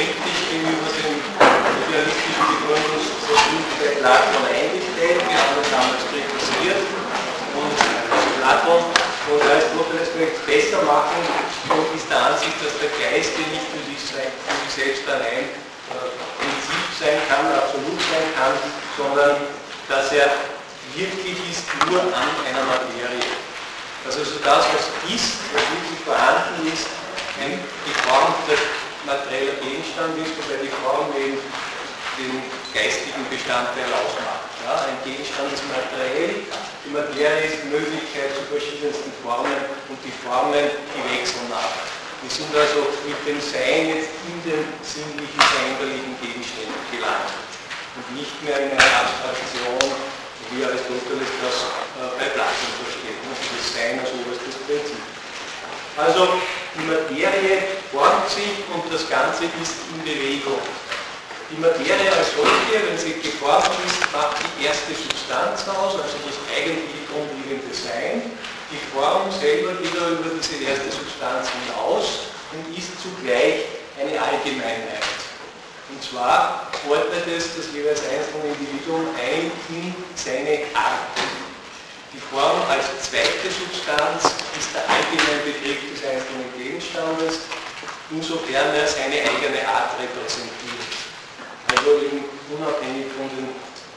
kritisch gegenüber dem idealistischen Begründungsversuch bei Platon eingestellt. Wir haben das damals kritisiert. Und Platon und Aristoteles möchte es besser machen und ist der Ansicht, dass der Geist nicht für sich selbst allein Prinzip sein kann, absolut sein kann, sondern dass er wirklich ist nur an einer Materie. Also das, was ist, was wirklich vorhanden ist, ein geformter materieller Gegenstand ist, wobei die Form eben den geistigen Bestandteil ausmacht. Ja, ein Gegenstand ist materiell, die Materie ist die Möglichkeit zu verschiedensten Formen und die Formen, die wechseln ab. Wir sind also mit dem Sein jetzt in den sinnlichen, veränderlichen Gegenständen gelangt und nicht mehr in eine Abstraktion, wie Aristoteles das bei Platon versteht, das Sein als oberstes Prinzip. Also die Materie formt sich und das Ganze ist in Bewegung. Die Materie als solche, wenn sie geformt ist, macht die erste Substanz aus, also das eigentliche grundlegende Sein. Die Form selber geht über diese erste Substanz hinaus und ist zugleich eine Allgemeinheit. Und zwar ordnet es das jeweils einzelne Individuum ein in seine Art. Die Form als zweite Substanz ist der allgemeine Begriff des einzelnen Gegenstandes, insofern er seine eigene Art repräsentiert. Also eben unabhängig von den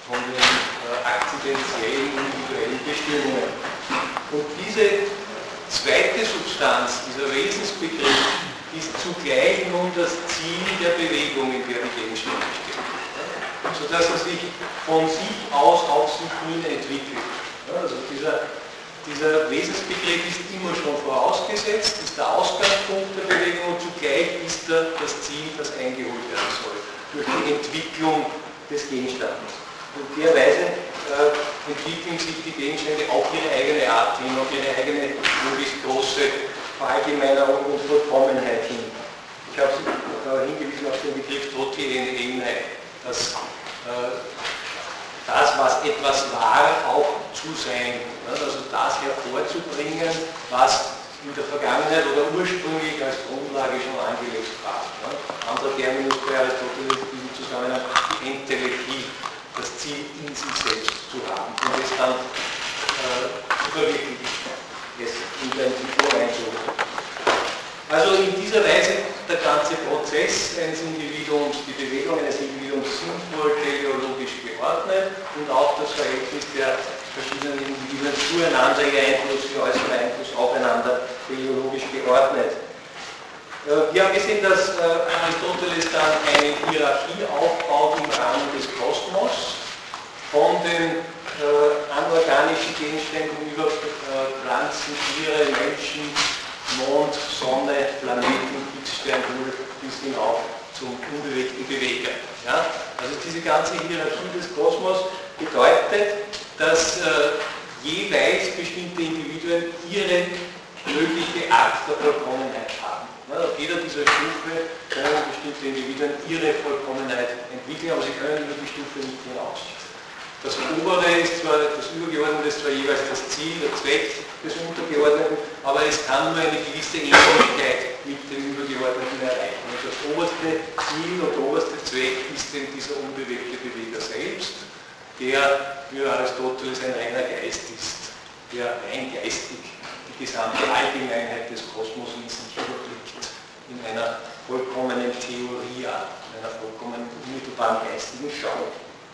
akzidentiellen, individuellen Bestimmungen. Und diese zweite Substanz, dieser Wesensbegriff, ist zugleich nun das Ziel der Bewegung, in der die Gegenstände stehen. Sodass er sich von sich aus auf sich hin entwickelt. Also dieser Wesensbegriff ist immer schon vorausgesetzt, ist der Ausgangspunkt der Bewegung und zugleich ist er das Ziel, das eingeholt werden soll, durch die Entwicklung des Gegenstandes. Und derweise entwickeln sich die Gegenstände auf ihre eigene Art hin, auf ihre eigene möglichst große Verallgemeinerung und Vollkommenheit hin. Ich habe hingewiesen auf den Begriff Totieneinheit, dass das, was etwas war, auch zu sein, also das hervorzubringen, was in der Vergangenheit oder ursprünglich als Grundlage schon angelegt war. Anderer Terminus bei Aristoteles in diesem Zusammenhang die Entelechie, das Ziel in sich selbst zu haben und es dann zu verwirklichen, es in der Entwicklung einzuholen. Also in dieser Weise der ganze Prozess eines Individuums, die Bewegung eines Individuums sinnvoll teleologisch geordnet und auch das Verhältnis der verschiedenen Individuen zueinander, ihr Einfluss, ihr äußerer Einfluss aufeinander teleologisch geordnet. Wir haben gesehen, dass Aristoteles dann eine Hierarchie aufbaut im Rahmen des Kosmos, von den anorganischen Gegenständen über Pflanzen, Tiere, Menschen, Mond, Sonne, Planeten, Fixstern, Himmel bis hinauf zum unbewegten Beweger. Ja? Also diese ganze Hierarchie des Kosmos bedeutet, dass jeweils bestimmte Individuen ihre mögliche Art der Vollkommenheit haben. Ja, auf jeder dieser Stufe können bestimmte Individuen ihre Vollkommenheit entwickeln, aber sie können über die Stufe nicht hinaus. Das Obere ist zwar, das Übergeordnete ist zwar jeweils das Ziel, der Zweck des Untergeordneten, aber es kann nur eine gewisse Ähnlichkeit mit dem Übergeordneten erreichen. Und das oberste Ziel und der oberste Zweck ist denn dieser unbewegte Beweger selbst, der für Aristoteles ein reiner Geist ist, der rein geistig die gesamte Allgemeinheit des Kosmos in sich überblickt, in einer vollkommenen Theoria, in einer vollkommenen unmittelbaren geistigen Schau.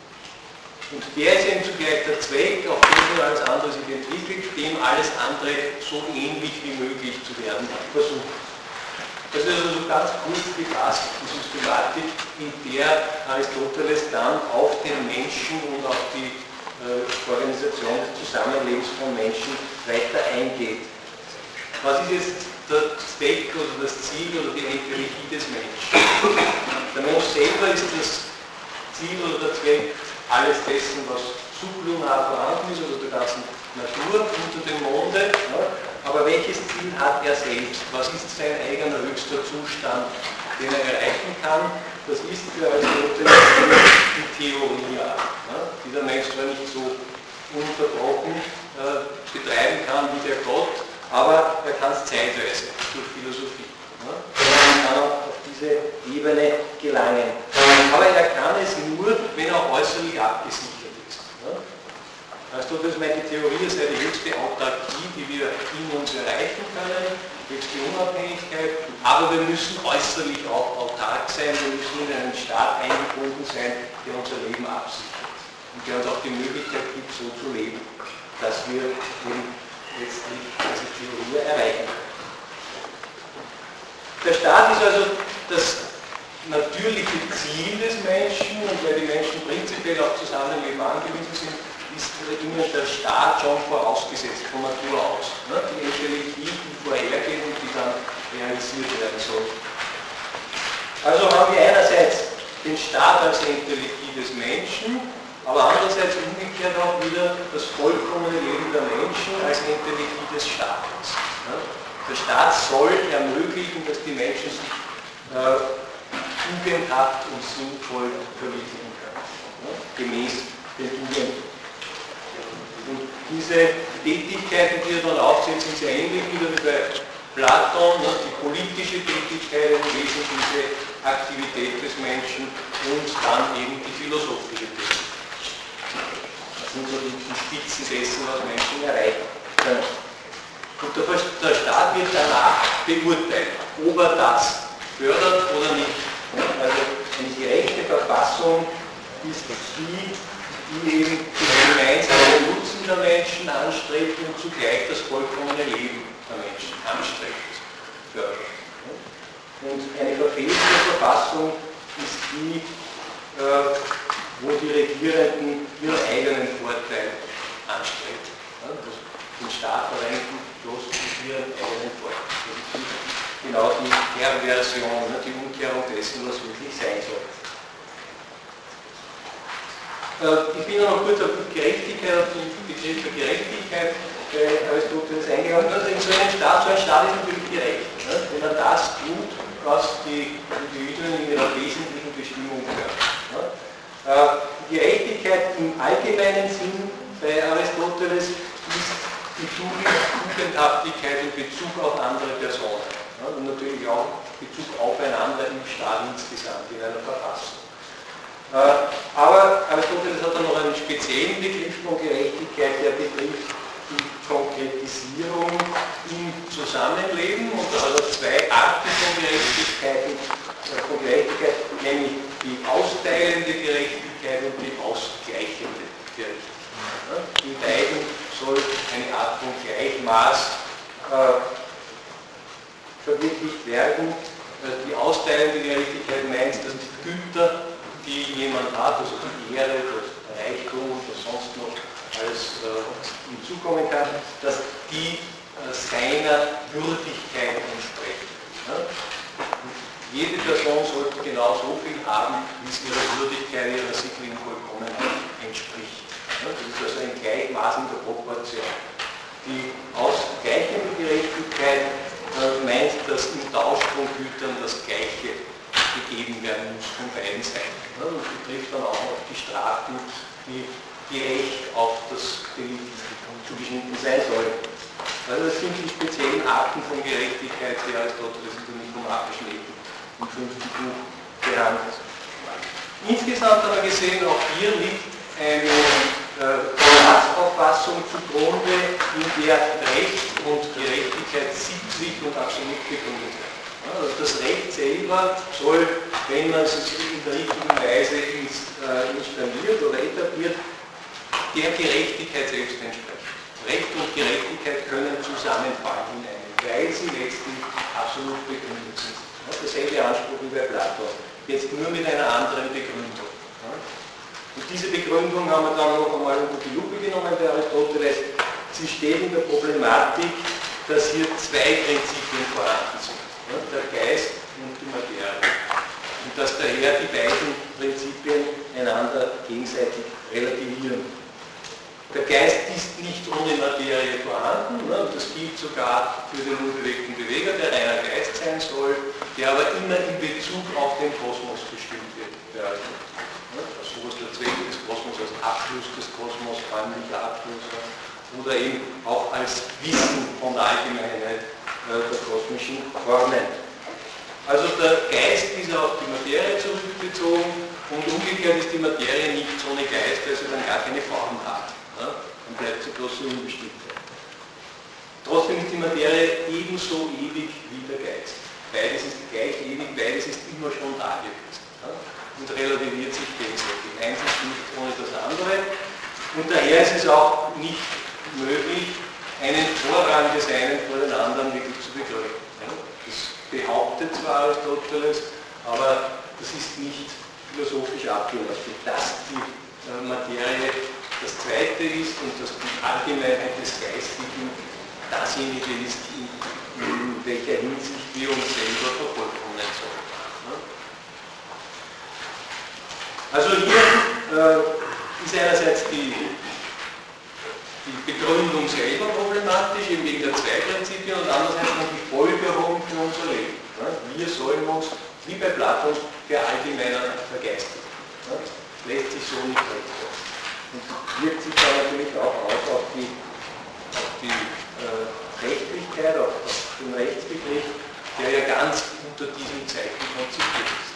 Und der ist eben zugleich der Zweck, auf dem alles andere sich entwickelt, dem alles andere so ähnlich wie möglich zu werden versucht. Das ist also so ganz kurz gefasst, die Systematik, in der Aristoteles dann auf den Menschen und auf die Organisation des Zusammenlebens von Menschen weiter eingeht. Was ist jetzt der Zweck oder das Ziel oder die Entelechie des Menschen? Der Mensch selber ist das Ziel oder der Zweck alles dessen, was sublunar vorhanden ist, also der ganzen Natur unter dem Monde. Ja. Aber welches Ziel hat er selbst? Was ist sein eigener höchster Zustand, den er erreichen kann? Das ist für Aristoteles die Theorie, ja, die der Mensch zwar nicht so unverbrochen betreiben kann wie der Gott, aber er kann es zeitweise durch Philosophie. Ja. Man kann auch auf diese Ebene gelangen. Aber er kann es nur, wenn er äußerlich abgesichert ist. Aristoteles meint, die Theorie sei die höchste Autarkie, die wir in uns erreichen können, höchste Unabhängigkeit, aber wir müssen äußerlich auch autark sein, wir müssen in einen Staat eingebunden sein, der unser Leben absichert und der uns auch die Möglichkeit gibt, so zu leben, dass wir eben letztlich diese Theorie erreichen können. Der Staat ist also das natürliche Ziel des Menschen, und weil die Menschen prinzipiell auf Zusammenleben angewiesen sind, ist ihnen der Staat schon vorausgesetzt, von Natur aus. Die Entelechie, die vorhergeht und die dann realisiert werden soll. Also haben wir einerseits den Staat als Entelechie des Menschen, aber andererseits umgekehrt auch wieder das vollkommene Leben der Menschen als Entelechie des Staates. Der Staat soll ermöglichen, dass die Menschen sich tugendhaft und sinnvoll verwirklichen können, gemäß den Tugenden. Und diese Tätigkeiten, die er dann aufsetzt, sind sehr ähnlich wieder wie bei Platon, die politische Tätigkeit, im Wesentlichen diese Aktivität des Menschen und dann eben die philosophische Tätigkeit. Das sind so die Spitzen dessen, was Menschen erreichen können. Und der Staat wird danach beurteilt, ob er das fördert oder nicht. Also eine gerechte Verfassung ist die eben den gemeinsamen Nutzen der Menschen anstrebt und zugleich das vollkommene Leben der Menschen anstrebt, fördert. Und eine verfehlte Verfassung ist die, wo die Regierenden ihren eigenen Vorteil anstreben. Den Staat verwenden bloß für ihren eigenen Vorteil. Das ist genau die Perversion, die Umkehrung dessen, was wirklich sein soll. Ich bin noch kurz auf die Gerechtigkeit, auf den Begriff der Gerechtigkeit bei Aristoteles eingegangen. Also in so ein Staat ist natürlich gerecht, wenn er das tut, was die Individuen in ihrer wesentlichen Bestimmung gehören. Gerechtigkeit im allgemeinen Sinn bei Aristoteles ist die Tugendhaftigkeit in Bezug auf andere Personen und natürlich auch Bezug aufeinander im Staat insgesamt, in einer Verfassung. Aber Aristoteles hat dann noch einen speziellen Begriff von Gerechtigkeit, der betrifft die Konkretisierung im Zusammenleben, und da hat er zwei Arten von Gerechtigkeit, nämlich die austeilende Gerechtigkeit und die ausgleichende Gerechtigkeit. In beiden soll eine Art von Gleichmaß verwirklicht werden. Die austeilende Gerechtigkeit meint, dass die Güter, die jemand hat, also die Ehre, das Reichtum, das sonst noch alles hinzukommen kann, dass die seiner Würdigkeit entsprechen. Jede Person sollte genau so viel haben, wie es ihrer Würdigkeit, ihrer sittlichen Vollkommenheit entspricht. Das ist also ein Gleichmaß in der Proportion. Die ausgleichende Gerechtigkeit meint, dass im Tausch von Gütern das Gleiche gegeben werden muss von beiden Seiten. Das betrifft dann auch noch die Strafen, die gerecht auf das Delikt zugeschnitten sein sollen. Also das sind die speziellen Arten von Gerechtigkeit, die Aristoteles in der Nikomacheischen Ethik im 5. Buch behandelt. Insgesamt haben wir gesehen, auch hier liegt eine Staatsauffassung zugrunde, in der Recht und Gerechtigkeit sittlich und absolut begründet werden. Also das Recht selber soll, wenn man es in der richtigen Weise installiert oder etabliert, der Gerechtigkeit selbst entsprechen. Recht und Gerechtigkeit können zusammenfallen in einem, weil sie letztlich absolut begründet sind. Derselbe Anspruch wie bei Platon, jetzt nur mit einer anderen Begründung. Und diese Begründung haben wir dann noch einmal unter die Lupe genommen bei Aristoteles. Sie steht in der Problematik, dass hier zwei Prinzipien vorhanden sind. Der Geist und die Materie. Und dass daher die beiden Prinzipien einander gegenseitig relativieren. Der Geist ist nicht ohne Materie vorhanden, und das gilt sogar für den unbewegten Beweger, der reiner Geist sein soll, der aber immer in Bezug auf den Kosmos bestimmt wird. So was der Zweck des Kosmos als Abschluss des Kosmos, räumlicher Abschluss, oder eben auch als Wissen von der Allgemeinheit der kosmischen Formen. Also der Geist ist auf die Materie zurückbezogen und umgekehrt ist die Materie nicht so ohne Geist, weil sie dann gar keine Form hat. Ja? Dann bleibt sie bloß so unbestimmt. Trotzdem ist die Materie ebenso ewig wie der Geist. Beides ist gleich ewig, beides ist immer schon da gewesen. Ja? Und relativiert sich gegenseitig. Eins ist nicht ohne das andere. Und daher ist es auch nicht möglich, einen Vorrang des einen vor den anderen wirklich zu begründen. Ja? Das behauptet zwar Aristoteles, aber das ist nicht philosophisch abgeleitet, dass die Materie das Zweite ist und dass die Allgemeinheit des Geistigen dasjenige ist, in welcher Hinsicht wir uns selber vervollkommnen sollen. Also hier ist einerseits die Begründung selber problematisch, eben wegen der zwei Prinzipien, und andererseits noch die Folgerung für unser Leben. Wir sollen uns, wie bei Platon, verallgemeinern, vergeistigen. Lässt sich so nicht rechtfertigen. Und wirkt sich dann natürlich auch aus auf die Rechtlichkeit, auf den Rechtsbegriff, der ja ganz unter diesem Zeichen konzipiert ist.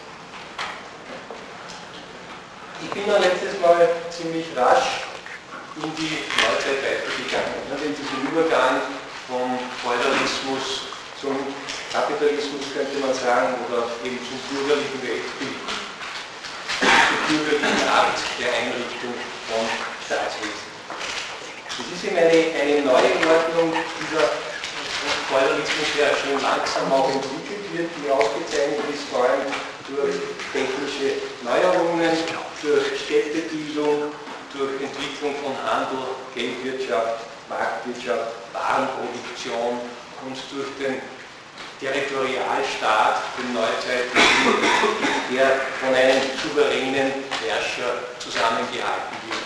Ich bin dann letztes Mal ziemlich rasch in die Neuzeit weitergegangen. Den Übergang vom Feudalismus zum Kapitalismus, könnte man sagen, oder eben zum bürgerlichen Weltbild, zur bürgerlichen Art der Einrichtung von Staatswesen. Das ist eben eine neue Ordnung dieser Feudalismus, der schon langsam auch entwickelt wird, die ausgezeichnet ist, vor allem durch technische Neuerungen, durch Städtebildung, durch Entwicklung von Handel, Geldwirtschaft, Marktwirtschaft, Warenproduktion und durch den Territorialstaat, den Neuzeitlichen, der von einem souveränen Herrscher zusammengehalten wird.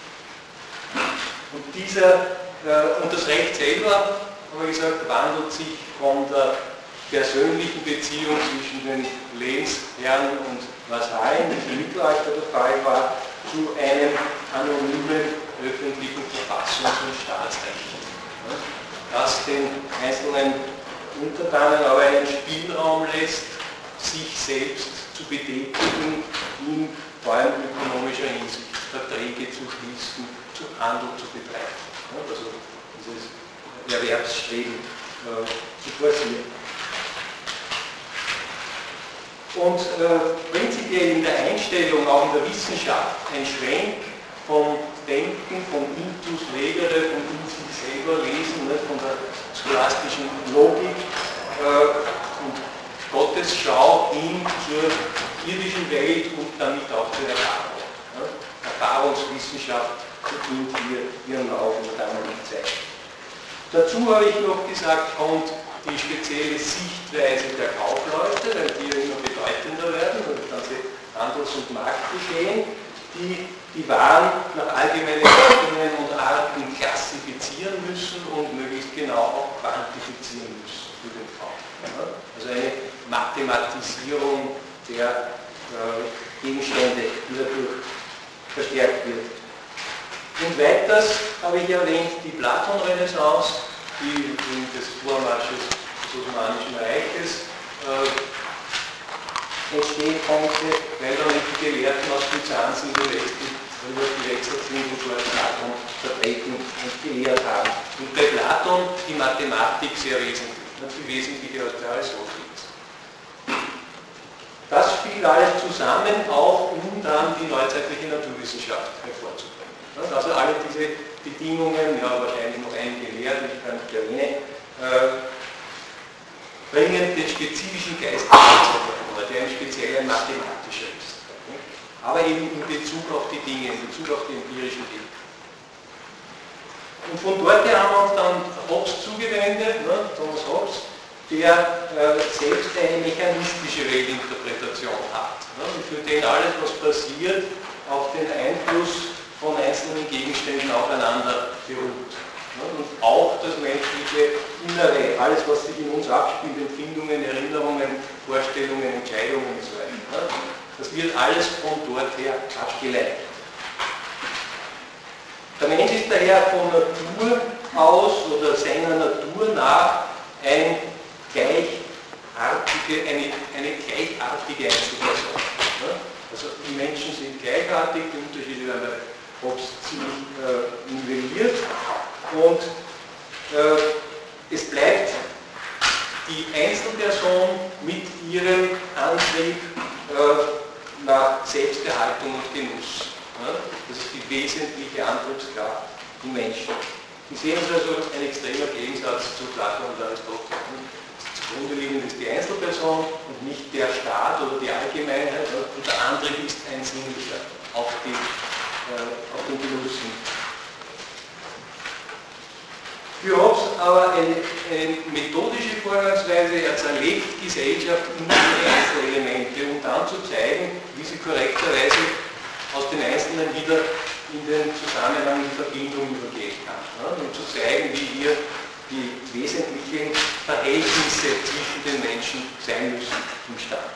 Und das Recht selber, haben wir gesagt, wandelt sich von der persönlichen Beziehung zwischen den Lehnsherren und Vasallen, die im Mittelalter der Fall war, zu einem anonymen öffentlichen Verfassungs- und Staatsrecht, das den einzelnen Untertanen aber einen Spielraum lässt, sich selbst zu betätigen, in vor allem ökonomischer Hinsicht Verträge zu schließen, zu Handel zu betreiben. Also dieses Erwerbsstreben zu forcieren. Und prinzipiell in der Einstellung, auch in der Wissenschaft, ein Schwenk vom Denken, vom Intus legere, vom in sich selber lesen, von der scholastischen Logik und Gottesschau hin zur irdischen Welt und damit auch zur Erfahrung. Erfahrungswissenschaft bedient hier ihren Lauf in der damaligen Zeit. Dazu habe ich noch gesagt, kommt die spezielle Sichtweise der Kaufleute, weil die ja immer bedeutender werden, das ganze Handels- und Marktgeschehen, die die Waren nach allgemeinen Richtungen und Arten klassifizieren müssen und möglichst genau auch quantifizieren müssen für den Kauf. Also eine Mathematisierung der Gegenstände, die dadurch verstärkt wird. Und weiters habe ich erwähnt die Platon-Renaissance, die des Vormarsches des Osmanischen Reiches entstehen konnte, weil dann die Gelehrten aus Byzanz in den Westen gewechselt sind und dort Platon vertreten und gelehrt haben. Und bei Platon die Mathematik sehr wesentlich, viel wesentlicher als bei Aristoteles. Das spielt alles zusammen, auch um dann die neuzeitliche Naturwissenschaft hervorzubringen. Also alle diese Bedingungen, ja wahrscheinlich noch einige Lehren, die ich gar nicht erwähne, bringen den spezifischen Geist hervor, der ein spezieller mathematischer ist. Aber eben in Bezug auf die Dinge, in Bezug auf die empirischen Dinge. Und von dort her haben wir uns dann Hobbes zugewendet, Thomas Hobbes, der selbst eine mechanistische Weltinterpretation hat, und für den alles, was passiert, auf den Einfluss von einzelnen Gegenständen aufeinander beruht. Und auch das menschliche Innere, alles, was sich in uns abspielt, Empfindungen, Erinnerungen, Vorstellungen, Entscheidungen und so weiter. Das wird alles von dort her abgeleitet. Der Mensch ist daher von Natur aus oder seiner Natur nach ein gleichartig für eine gleichartige Einzelperson. Ja? Also die Menschen sind gleichartig, die Unterschiede werden bei Hobbes ziemlich nivelliert und es bleibt die Einzelperson mit ihrem Antrieb nach Selbsterhaltung und Genuss. Ja? Das ist die wesentliche Antriebskraft im Menschen. Sie sehen es also ein extremer Gegensatz zu Platon und Aristoteles. Zugrunde liegend ist die Einzelperson und nicht der Staat oder die Allgemeinheit, und der Antrieb ist ein sinnlicher auf den Genuss hin. Für Hobbes aber eine methodische Vorgangsweise, er zerlegt Gesellschaft in die Einzelelemente, um dann zu zeigen, wie sie korrekterweise aus den Einzelnen wieder in den Zusammenhang, in Verbindung übergehen kann. Ja, um zu zeigen, wie hier die wesentlichen Verhältnisse zwischen den Menschen sein müssen im Staat.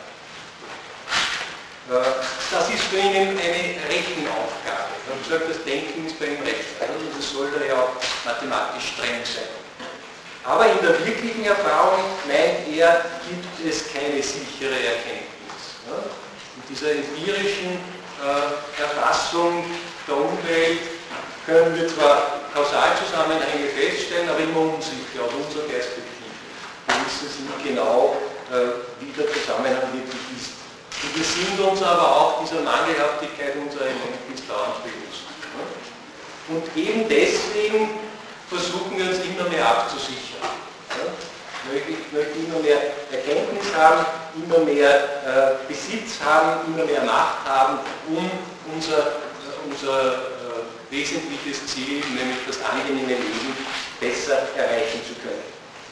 Das ist für ihn eine Rechenaufgabe. Ich habe gesagt, das Denken ist bei ihm Recht. Also das soll da ja auch mathematisch streng sein. Aber in der wirklichen Erfahrung meint er, gibt es keine sichere Erkenntnis. Ja? In dieser empirischen Erfassung der Umwelt können wir zwar Kausalzusammenhänge feststellen, aber immer unsicher aus unserer Perspektive. Wir wissen nicht genau, wie der Zusammenhang wirklich ist. Und wir sind uns aber auch dieser Mangelhaftigkeit unserer Erkenntnis dauernd bewusst. Und eben deswegen versuchen wir uns immer mehr abzusichern. Ich möchte immer mehr Erkenntnis haben, immer mehr Besitz haben, immer mehr Macht haben, um unser wesentliches Ziel, nämlich das angenehme Leben, besser erreichen zu können.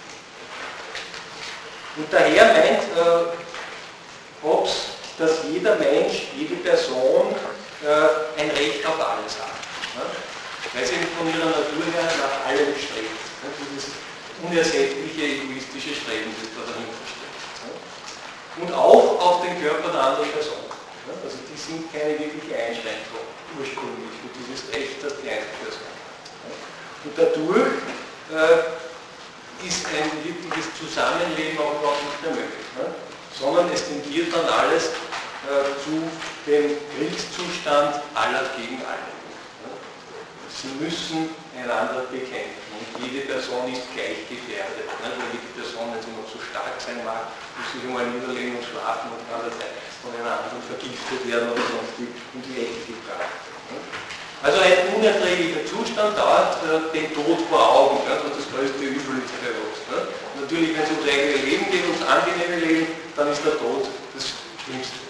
Und daher meint Hobbes, dass jeder Mensch, jede Person ein Recht auf alles hat. Weil sie von ihrer Natur her nach allem strebt. Dieses unersättliche, egoistische Streben, das da dahinter steht. Und auch auf den Körper der anderen Person. Also die sind keine wirkliche Einschränkung ursprünglich für dieses Recht, das die Einzelperson hat. Und dadurch ist ein wirkliches Zusammenleben auch überhaupt nicht mehr möglich. Sondern es tendiert dann alles zu dem Kriegszustand aller gegen alle. Sie müssen einander bekämpfen und jede Person ist gleich gefährdet. Weil jede Person, wenn sie noch so stark sein mag, muss sich einmal niederlegen und schlafen und kann von einer anderen vergiftet werden oder sonst wie in die Ecke gebracht. Also ein unerträglicher Zustand dauert den Tod vor Augen, und das größte Übel ist bei uns. Natürlich, wenn es ums eigene Leben geht, ums angenehme Leben, dann ist der Tod das Schlimmste.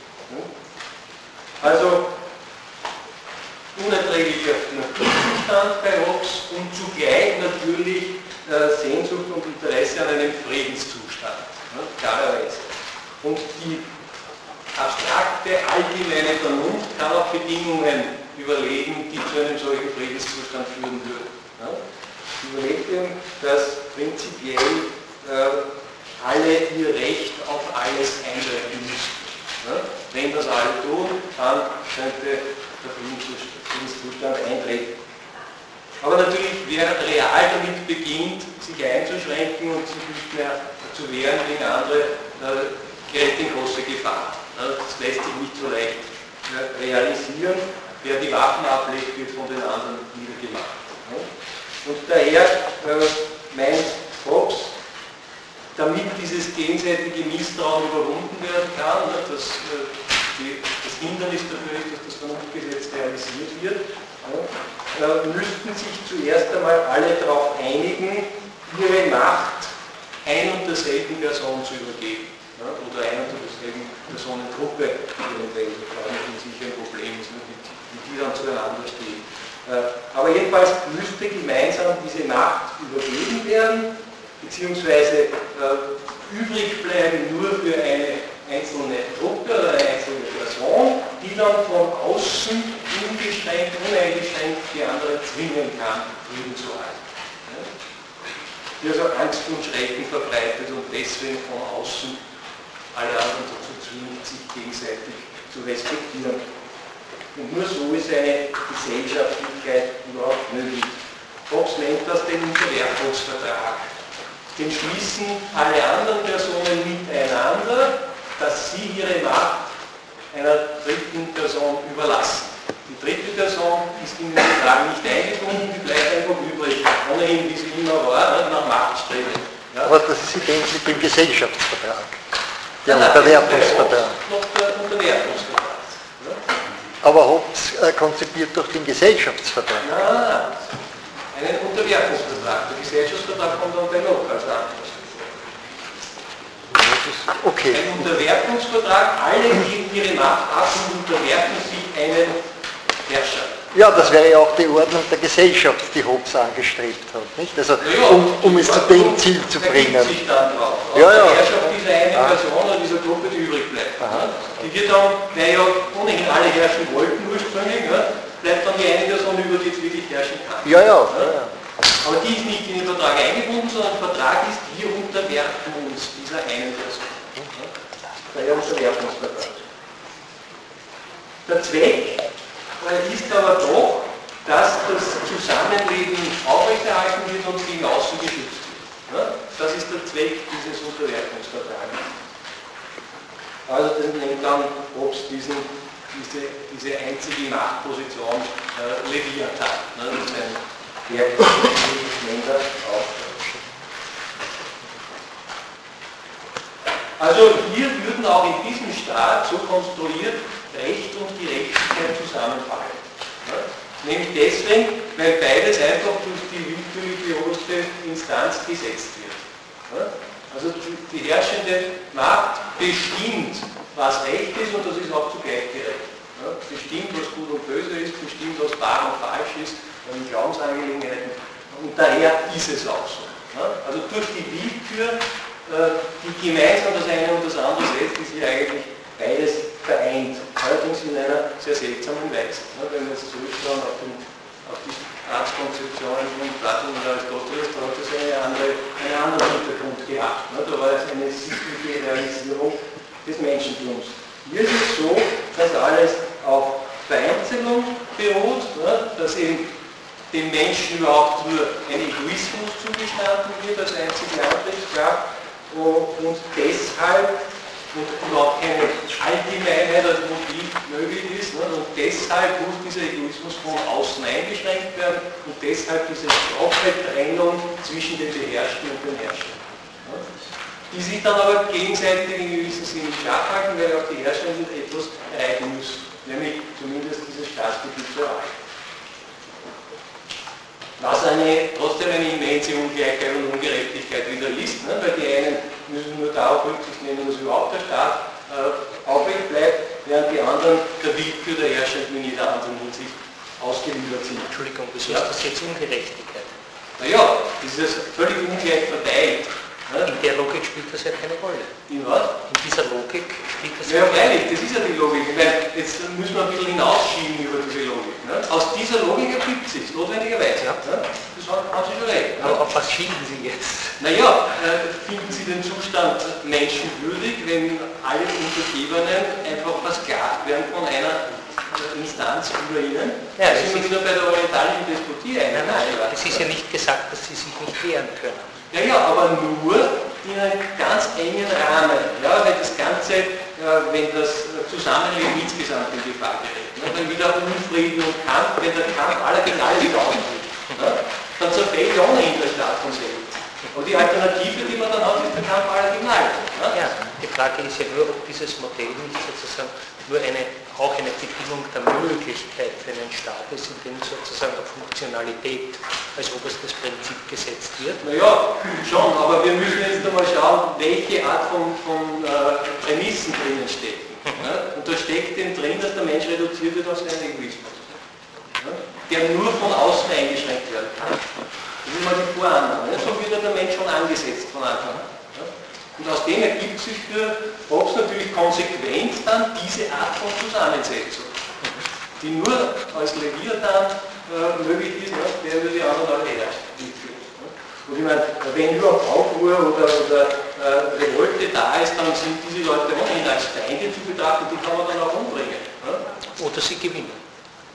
Also unerträglicher Naturzustand bei Hobbes und zugleich natürlich Sehnsucht und Interesse an einem Friedenszustand, klarerweise. Und die abstrakte, allgemeine Vernunft kann auch Bedingungen überlegen, die zu einem solchen Friedenszustand führen würden. Überlegt ihm, dass prinzipiell alle ihr Recht auf alles einhalten müssen. Wenn das alle tun, dann könnte der Friedenszustand eintreten. Aber natürlich, wer real damit beginnt, sich einzuschränken und sich nicht mehr zu wehren gegen andere, gerät in große Gefahr. Das lässt sich nicht so leicht realisieren. Wer die Waffen ablegt, wird von den anderen niedergemacht. Und daher meint Hobbes, damit dieses gegenseitige Misstrauen überwunden werden kann, das Hindernis dafür ist, dass das Vernunftgesetz realisiert wird, müssten sich zuerst einmal alle darauf einigen, ihre Macht ein und derselben Person zu übergeben. Oder ein und derselben Personengruppe, eventuell, wenn sicher ein Problem ist, wie die dann zueinander stehen. Aber jedenfalls müsste gemeinsam diese Macht übergeben werden, beziehungsweise übrig bleiben nur für eine einzelne Gruppe oder eine einzelne Person, die dann von außen uneingeschränkt die andere zwingen kann, Frieden zu halten. Die also Angst und Schrecken verbreitet und deswegen von außen alle anderen dazu zwingt, sich gegenseitig zu respektieren. Und nur so ist eine Gesellschaftlichkeit überhaupt möglich. Hobbes nennt das den Unterwerfungsvertrag. entschließen alle anderen Personen miteinander, dass sie ihre Macht einer dritten Person überlassen. Die dritte Person ist in den Vertrag nicht eingebunden, die bleibt einfach übrig, ohnehin wie sie immer war, nach Machtstrebe. Ja? Aber das ist identisch mit dem Gesellschaftsvertrag, der Unterwerfungsvertrag. Noch der Unterwerfungsvertrag. Ja? Aber Hobbes konzipiert doch den Gesellschaftsvertrag. Nein, einen Unterwerfungsvertrag. Der Gesellschaftsvertrag kommt dann bei Locke als anderes. Okay. Ein Unterwerfungsvertrag, alle geben ihre Macht ab und unterwerfen sich einem Herrscher. Ja, das wäre ja auch die Ordnung der Gesellschaft, die Hobbes angestrebt hat, nicht? Also, um es zu dem Ziel zu bringen. Sich dann drauf. Ja, ja. Die Herrschaft dieser einen Person oder dieser Gruppe, die übrig bleibt. Die wird dann, weil ja ohnehin alle herrschen wollten ursprünglich, bleibt dann die eine Person über, die jetzt wirklich herrschen kann. Ja, ja. Aber die ist nicht in den Vertrag eingebunden, sondern der Vertrag ist, wir unterwerfen uns dieser einen Person. Der Unterwerfungsvertrag. Der Zweck ist aber doch, dass das Zusammenleben aufrechterhalten wird und gegen außen geschützt wird. Das ist der Zweck dieses Unterwerfungsvertrages. Also das nennt dann Hobbes diese einzige Machtposition Leviathan. Das ist ein Werk, das Länder auch. Also hier würden auch in diesem Staat so konstruiert Recht und Gerechtigkeit zusammenfallen. Ja? Nämlich deswegen, weil beides einfach durch die willkürliche oberste Instanz gesetzt wird. Ja? Also die herrschende Macht bestimmt, was Recht ist und das ist auch zugleich gerecht. Ja? Bestimmt, was gut und böse ist, bestimmt, was wahr und falsch ist, in Glaubensangelegenheiten. Und daher ist es auch so. Ja? Also durch die Willkür, die gemeinsam das eine und das andere setzt, ist hier eigentlich beides vereint. Allerdings in einer sehr seltsamen Weise. Wenn wir jetzt zurückschauen auf die Staatskonzeptionen von Platon und Aristoteles, da hat das einen anderen Hintergrund gehabt. Da war es eine sittliche Realisierung des Menschentums. Hier ist es so, dass alles auf Vereinzelung beruht, dass eben dem Menschen überhaupt nur ein Egoismus zugestanden wird als einzige Antriebskraft und deshalb und überhaupt keine Allgemeinheit als Motiv möglich ist. Und deshalb muss dieser Egoismus von außen eingeschränkt werden und deshalb diese straffe Trennung zwischen den Beherrschten und den Herrschern. Die sich dann aber gegenseitig in gewissem Sinne Schach halten, weil auch die Herrschenden etwas erreichen müssen, nämlich zumindest dieses Staatsgebiet zu erhalten. Was trotzdem eine immense Ungleichheit und Ungerechtigkeit wieder ist, weil die einen müssen nur darauf Rücksicht nehmen, dass überhaupt der Staat aufrecht bleibt, während die anderen der Willkür der Herrschenden in jeder anderen Hinsicht ausgeliefert sind. Entschuldigung, wieso ist das jetzt Ungerechtigkeit? Naja, das ist völlig ungleich verteilt. In der Logik spielt das ja keine Rolle. In was? In dieser Logik spielt das ja freilich, das ist ja die Logik. Ich meine, jetzt müssen wir ein bisschen hinausschieben über diese Logik. Aus dieser Logik ergibt es sich, notwendigerweise. Ja. Das haben Sie schon recht. Aber auf was schieben Sie jetzt? Naja, finden Sie den Zustand menschenwürdig, wenn alle Untergebenen einfach versklavt werden von einer Instanz über ihnen? Ja, das sind wir wieder bei der orientalischen Despotie Nein, es ist ja nicht gesagt, dass sie sich nicht wehren können. Ja, aber nur in einem ganz engen Rahmen, wenn das Ganze, wenn das Zusammenleben insgesamt in Gefahr gerät, wenn wieder Unfrieden und Kampf, wenn der Kampf aller gegen alle wieder ausbricht, dann zerfällt ja ohnehin der Staat von selbst. Und die Alternative, die man dann hat, ist der Kampf aller gegen alle. Ja, die Frage ist ja nur, ob dieses Modell nicht sozusagen nur auch eine Bedingung der Möglichkeit für einen Staat ist, in dem sozusagen eine Funktionalität als oberstes Prinzip gesetzt wird. Naja, schon, aber wir müssen jetzt einmal schauen, welche Art von Prämissen drinnen stecken. Und da steckt eben drin, dass der Mensch reduziert wird auf seinen Egoismus, der nur von außen eingeschränkt werden kann. Das ist mal die Vorannahme. So wird der Mensch schon angesetzt von Anfang an. Und aus dem ergibt sich für Hobbes natürlich konsequent dann diese Art von Zusammensetzung, die nur als Leviathan möglich ist, der über die anderen alle herrscht. Und ich meine, wenn überhaupt Aufruhr oder Revolte da ist, dann sind diese Leute ohnehin als Feinde zu betrachten, die kann man dann auch umbringen. Oder sie gewinnen.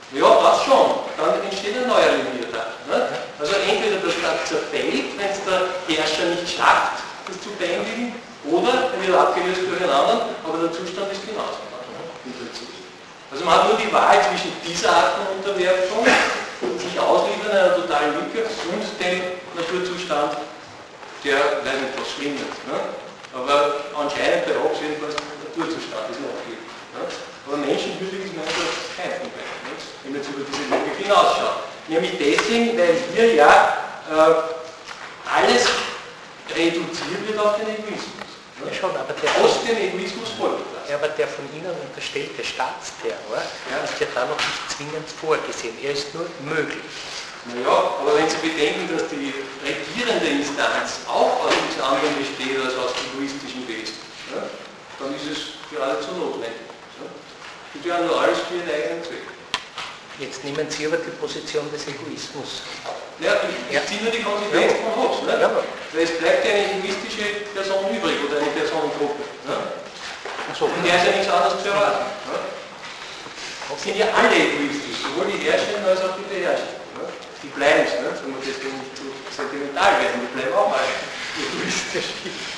Ja, das schon. Dann entsteht ein neuer Leviathan. Ne? Also entweder der Staat zerfällt, wenn es der Herrscher nicht schafft, das zu beendigen, oder er wird abgelöst durch einen anderen, aber der Zustand ist genauso. Also man hat nur die Wahl zwischen dieser Art von Unterwerfung, sich ausliefern in einer totalen Lücke, und dem Naturzustand, der leider nicht was Schlimmes. Ne? Aber anscheinend bei Hobbes jedenfalls der Naturzustand ist noch viel. Ne? Aber menschenwürdig ist einfach kein Problem, ne? Wenn man jetzt über diese Logik hinausschaut. Nämlich deswegen, weil hier ja alles reduziert wird auf den Egoismus. Ja, schon, aber aus dem Egoismus folgt das. Ja, aber der von Ihnen unterstellte Staatsterror ist ja da noch nicht zwingend vorgesehen. Er ist nur möglich. Naja, aber wenn Sie bedenken, dass die regierende Instanz auch aus nichts anderem besteht als aus egoistischen Wesen, ja, dann ist es geradezu notwendig. Ja. Und die haben nur alles für ihren eigenen Zweck. Jetzt nehmen Sie aber die Position des Egoismus. Ja, ich ziehe nur die Konsequenz von Hobbes. Ne? Ja. Weil es bleibt ja eine egoistische Person übrig oder eine Personengruppe. Ne? So. Und der ist ja nichts anderes zu erwarten. Ne? Okay. Sind ja alle egoistisch, sowohl die Herrschenden als auch die Beherrschten. Ne? Die bleiben es, ne? Wenn wir deswegen nicht zu sentimental werden, die bleiben auch alle egoistisch.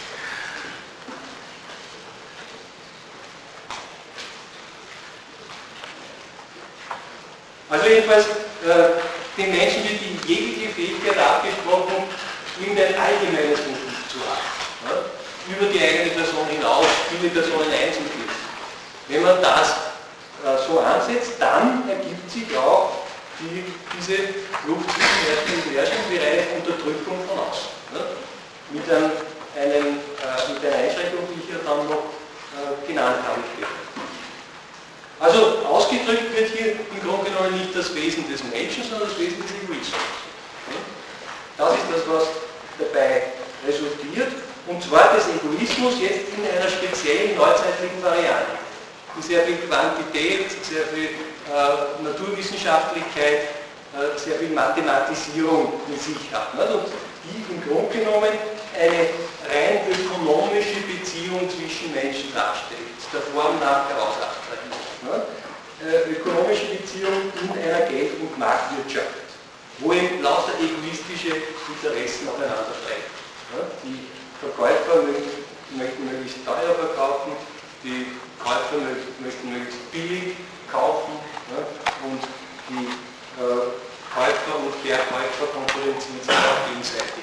Also jedenfalls, den Menschen wird die jegliche Fähigkeit abgesprochen, irgendein allgemeines Motiv zu haben. Ja? Über die eigene Person hinaus, viele Personen einzuschließen. Wenn man das so ansetzt, dann ergibt sich auch diese Luft zwischen Herrscher und Herrschenbereich Unterdrückung von außen. Ja? Mit einer Einschränkung, die ich ja dann noch genannt habe später. Also ausgedrückt wird hier im Grunde genommen nicht das Wesen des Menschen, sondern das Wesen des Egoismus. Das ist das, was dabei resultiert, und zwar des Egoismus jetzt in einer speziellen neuzeitlichen Variante, die sehr viel Quantität, sehr viel Naturwissenschaftlichkeit, sehr viel Mathematisierung in sich hat. Und die im Grunde genommen eine rein ökonomische Beziehung zwischen Menschen darstellt, der Form nach heraus abstrahiert. Ökonomische Beziehung in einer Geld- und Marktwirtschaft, wo eben lauter egoistische Interessen aufeinanderstreiten. Die Verkäufer möchten möglichst teuer verkaufen, die Käufer möchten möglichst billig kaufen, und die Käufer und Verkäufer konkurrenzieren sich auch gegenseitig.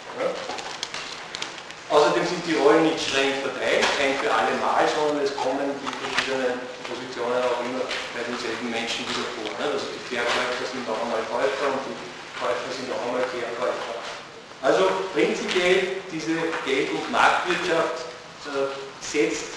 Außerdem sind die Rollen nicht streng verteilt, ein für alle Mal, sondern es kommen die verschiedenen Positionen auch immer bei denselben Menschen wieder vor. Also die Verkäufer sind auch einmal Käufer und die Käufer sind auch einmal Verkäufer. Also prinzipiell diese Geld- und Marktwirtschaft setzt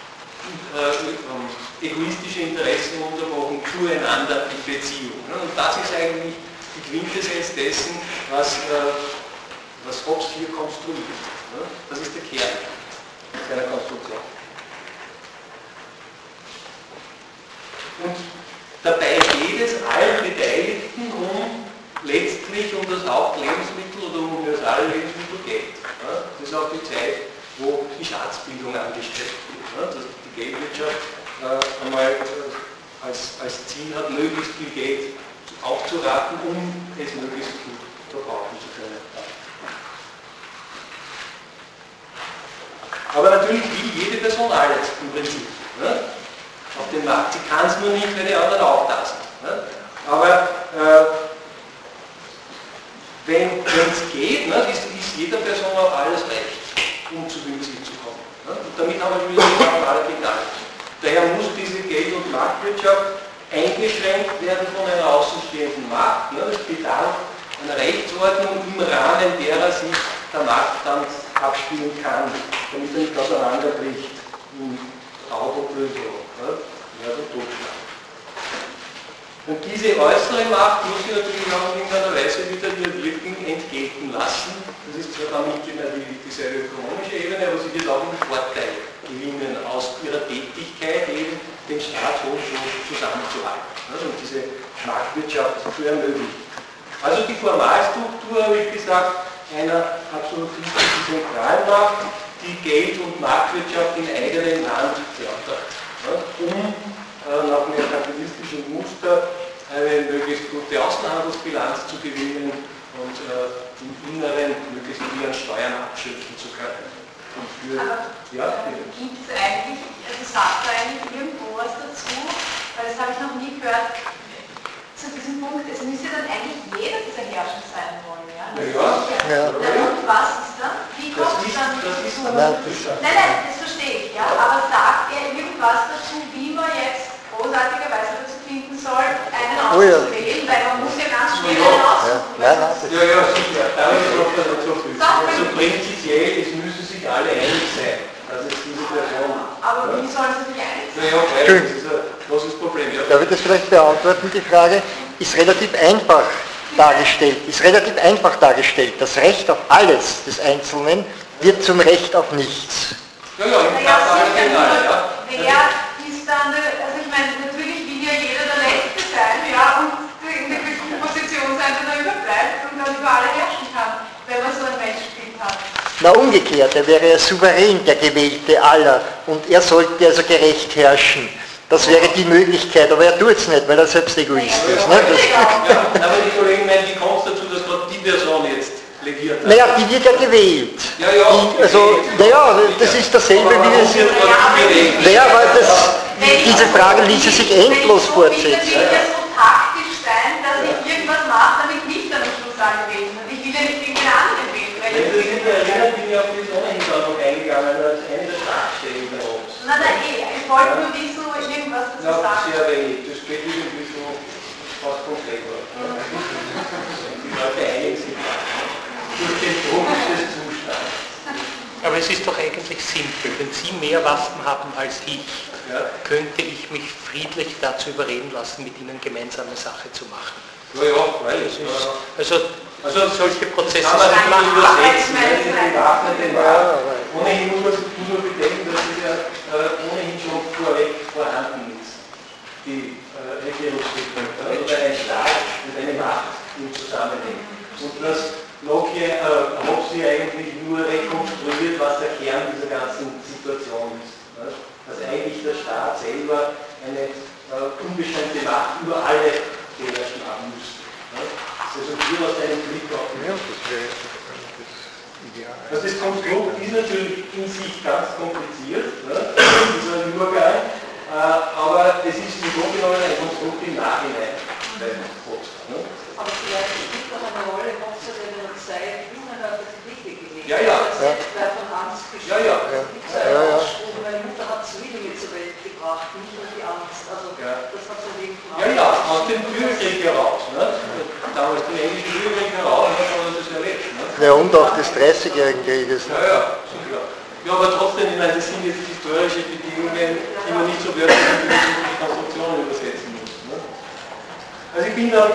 egoistische Interessen unterbrochen zueinander in Beziehung. Und das ist eigentlich die Quintessenz dessen, was Hobbes hier konstruiert. Das ist der Kern seiner Konstruktion. Und dabei geht es allen Beteiligten letztlich um das Hauptlebensmittel oder um universale Lebensmittel Geld. Das ist auch die Zeit, wo die Schatzbildung angestrebt wird. Dass die Geldwirtschaft einmal als Ziel hat, möglichst viel Geld aufzuraten, um es möglichst gut verbrauchen zu können. Aber natürlich will jede Person alles im Prinzip. Auf dem Markt. Sie kann es nur nicht, weil die anderen auch da sind. Aber wenn es geht, ist jeder Person auch alles recht, um zu dem Ziel zu kommen. Und damit haben wir wieder die normale Gedanken. Daher muss diese Geld- und Marktwirtschaft eingeschränkt werden von einer außenstehenden Macht. Es bedarf einer Rechtsordnung, im Rahmen derer sich der Markt dann abspielen kann, damit er nicht auseinanderbricht in Rauchopplösung, und Totschlag. Und diese äußere Macht muss sie natürlich auch in irgendeiner Weise wieder ihr Wirken entgelten lassen. Das ist zwar dann nicht immer dieselbe ökonomische Ebene, aber sie wird auch einen Vorteil gewinnen, aus ihrer Tätigkeit eben den Staat so zusammenzuhalten, und diese Marktwirtschaft zu ermöglichen. Also die Formalstruktur, habe ich gesagt, einer absolutistischen Zentralmacht, die Geld- und Marktwirtschaft in eigenem Land fördert, um nach merkantilistischem Muster eine möglichst gute Außenhandelsbilanz zu gewinnen und im Inneren möglichst viel an Steuern abschöpfen zu können. Und für, gibt es eigentlich, also sagt da eigentlich irgendwo was dazu, weil das habe ich noch nie gehört, zu diesem Punkt, es müsste dann eigentlich jeder dieser Herrscher sein wollen, ja? Und was ist dann? Wie kommt es dann dazu? Nein, das verstehe ich, ja, aber sagt er irgendwas dazu, wie man jetzt großartigerweise dazu finden soll, einen auszuwählen, weil man muss ja ganz schnell einen aussuchen. Ja, sicher, da ist noch dazu. Also prinzipiell, es müssen sich alle einig sein, dass es diese Person. Aber wie sollen sie sich einig sein? Naja, weil das ist ein großes Problem. Ja. Darf ich das vielleicht beantworten, die Frage? Ist relativ einfach dargestellt. Das Recht auf alles des Einzelnen wird zum Recht auf nichts. Ja, sicher, wer ist dann, also ich meine, natürlich will ja jeder der Letzte sein, ja, und in der glücklichen Position sein, der da überbleibt und dann über alle herrschen kann, wenn man so ein Menschenbild hat. Na umgekehrt, er wäre ja souverän, der Gewählte aller, und er sollte also gerecht herrschen. Das wäre die Möglichkeit, aber er tut es nicht, weil er selbst Egoist ist. Ne? Aber die Kollegen meinen, wie kommt es dazu, dass gerade die Person jetzt plädiert hat? Naja, die wird ja gewählt. Das ist dasselbe wie es... diese Frage ließe sich endlos fortsetzen. Ich will ja so taktisch sein, dass ich irgendwas mache, damit nicht am Schluss alle wählen. Und ich will ja nicht irgendeinen anderen wählen. Wenn du dich erinnert, bin ich auf das ohnehin noch eingegangen, als eine der Schwachstellen bei uns. Ich wollte nur wissen, wo ich irgendwas dazu sagen. Sehr wenig. Das geht irgendwie so fast konkret aus. Die Leute einig sind durch den Druck des Zustands. Aber es ist doch eigentlich simpel. Wenn Sie mehr Waffen haben als ich, könnte ich mich friedlich dazu überreden lassen, mit Ihnen gemeinsame Sache zu machen. Also solche Prozesse kann man sind nicht übersetzen. Ohnehin muss man bedenken, dass es ja ohnehin schon vorweg vorhanden ist, die Regierungsstruktur oder ein Staat mit einer Macht im Zusammenhang. Und dass Hobbes hier eigentlich nur rekonstruiert, was der Kern dieser ganzen Situation ist. Dass eigentlich der Staat selber eine unbeschränkte Macht über alle beherrschen haben müsste. Das resultiert aus einem Blick auf die Welt. Also das Konstrukt ist natürlich in sich ganz kompliziert, dieser Übergang, aber es ist im Grunde genommen ein Konstrukt im Nachhinein bei Hobbes. Aber vielleicht spielt doch eine Rolle, Hobbes hat in der Zeit innerhalb der Kritik gelegt. Das wäre von Angst gestorben. Meine Mutter hat Zwillinge mit zur Welt gebracht, nicht nur die Angst. Also das hat so Leben gemacht. Aus dem Bürgerkrieg heraus. Damals den englischen Bürgerkrieg heraus, haben wir das erlebt. Ja, und auch des 30-jährigen Krieges. Sicher. Ja, aber trotzdem, ich meine, das sind jetzt historische Bedingungen, die man nicht so wörtlich in die Konstruktionen übersetzen muss. Also ich bin dann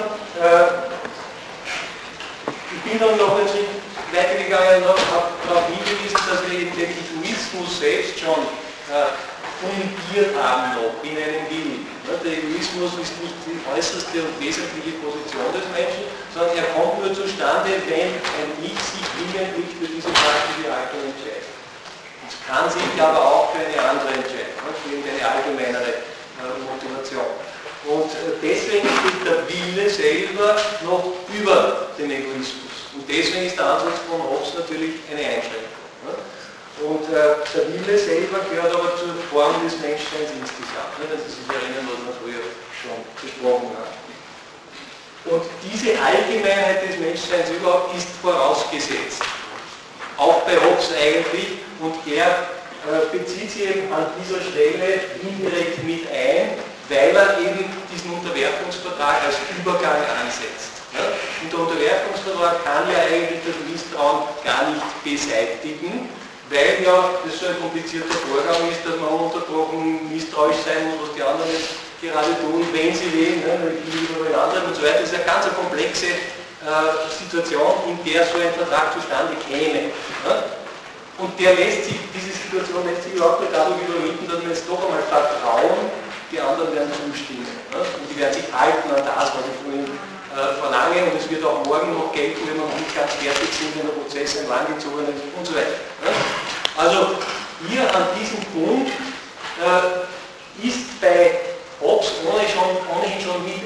noch einen Schritt weitergegangen und habe darauf hingewiesen, dass wir eben den Egoismus selbst schon fundiert haben noch in einem Willen. Der Egoismus ist nicht die äußerste und wesentliche Position des Menschen, sondern er kommt nur zustande, wenn ein Ich sich willentlich für diese praktische Haltung entscheidet. Es kann sich aber auch für eine andere entscheiden, für eine allgemeinere Motivation. Und deswegen steht der Wille selber noch über dem Egoismus. Und deswegen ist der Ansatz von Hobbes natürlich eine Einschränkung. Und der Wille selber gehört aber zur Form des Menschseins insgesamt. Wenn Sie sich erinnern, was wir früher schon besprochen haben. Und diese Allgemeinheit des Menschseins überhaupt ist vorausgesetzt. Auch bei Hobbes eigentlich. Und er bezieht sich eben an dieser Stelle indirekt mit ein, weil er eben diesen Unterwerfungsvertrag als Übergang ansetzt. Und der Unterwerfungsvertrag kann ja eigentlich das Misstrauen gar nicht beseitigen, weil ja das so ein komplizierter Vorgang ist, dass man ununterbrochen misstrauisch sein muss, was die anderen jetzt gerade tun, wenn sie wählen, gegenüber den anderen und so weiter. Das ist eine ganz komplexe Situation, in der so ein Vertrag zustande käme. Und diese Situation lässt sich überhaupt nicht dadurch überwinden, dass man jetzt doch einmal vertrauen, die anderen werden zustimmen. Und die werden sich halten an das, was ich vorhin verlange, und es wird auch morgen noch gelten, wenn wir noch nicht ganz fertig sind, wenn der Prozess ein langgezogener ist und so weiter. Also hier an diesem Punkt ist bei Hobbes ohnehin schon mit einbezogen,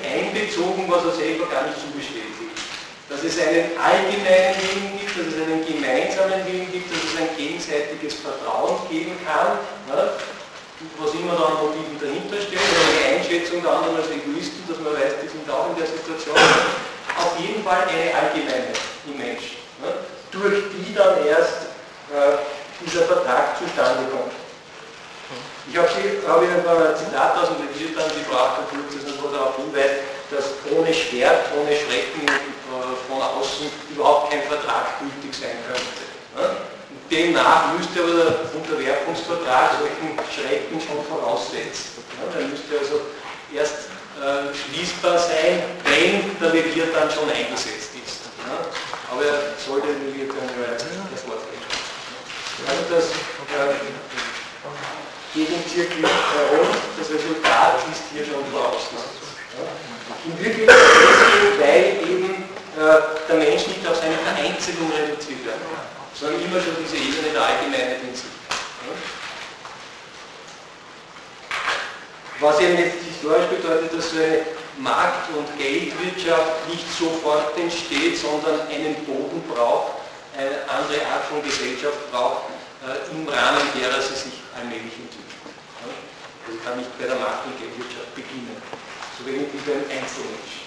bezogen, was er selber gar nicht so bestätigt. Dass es einen allgemeinen Willen gibt, dass es einen gemeinsamen Willen gibt, dass es ein gegenseitiges Vertrauen geben kann, ne? Was immer da an Motiven dahinter steht, oder eine Einschätzung der anderen als Egoisten, dass man weiß, die sind auch in der Situation. Auf jeden Fall eine allgemeine im Menschen, ne? Durch die dann erst dieser Vertrag zustande kommt. Ich habe Ihnen ein paar Zitate aus dem Leviathan gebracht, und das wo darauf hinweist, dass ohne Schwert, ohne Schrecken von außen überhaupt kein Vertrag gültig sein könnte. Demnach müsste aber der Unterwerfungsvertrag solchen Schrecken schon voraussetzen. Der müsste also erst schließbar sein, wenn der Leviathan schon eingesetzt ist. Aber er soll den Leviathan hervortreten. Also das Gegenzirkel herum, das Resultat ist hier schon draußen. In Wirklichkeit deswegen, weil eben der Mensch nicht auf seine Vereinzelung reduziert werden kann, sondern immer schon diese Ebene der Allgemeinheit in sich. Was eben jetzt historisch bedeutet, dass so eine Markt- und Geldwirtschaft nicht sofort entsteht, sondern einen Boden braucht, eine andere Art von Gesellschaft braucht, im Rahmen derer sie sich allmählich entwickelt. Also kann nicht bei der Markt- und Geldwirtschaft beginnen, so wenig wie beim Einzelmenschen.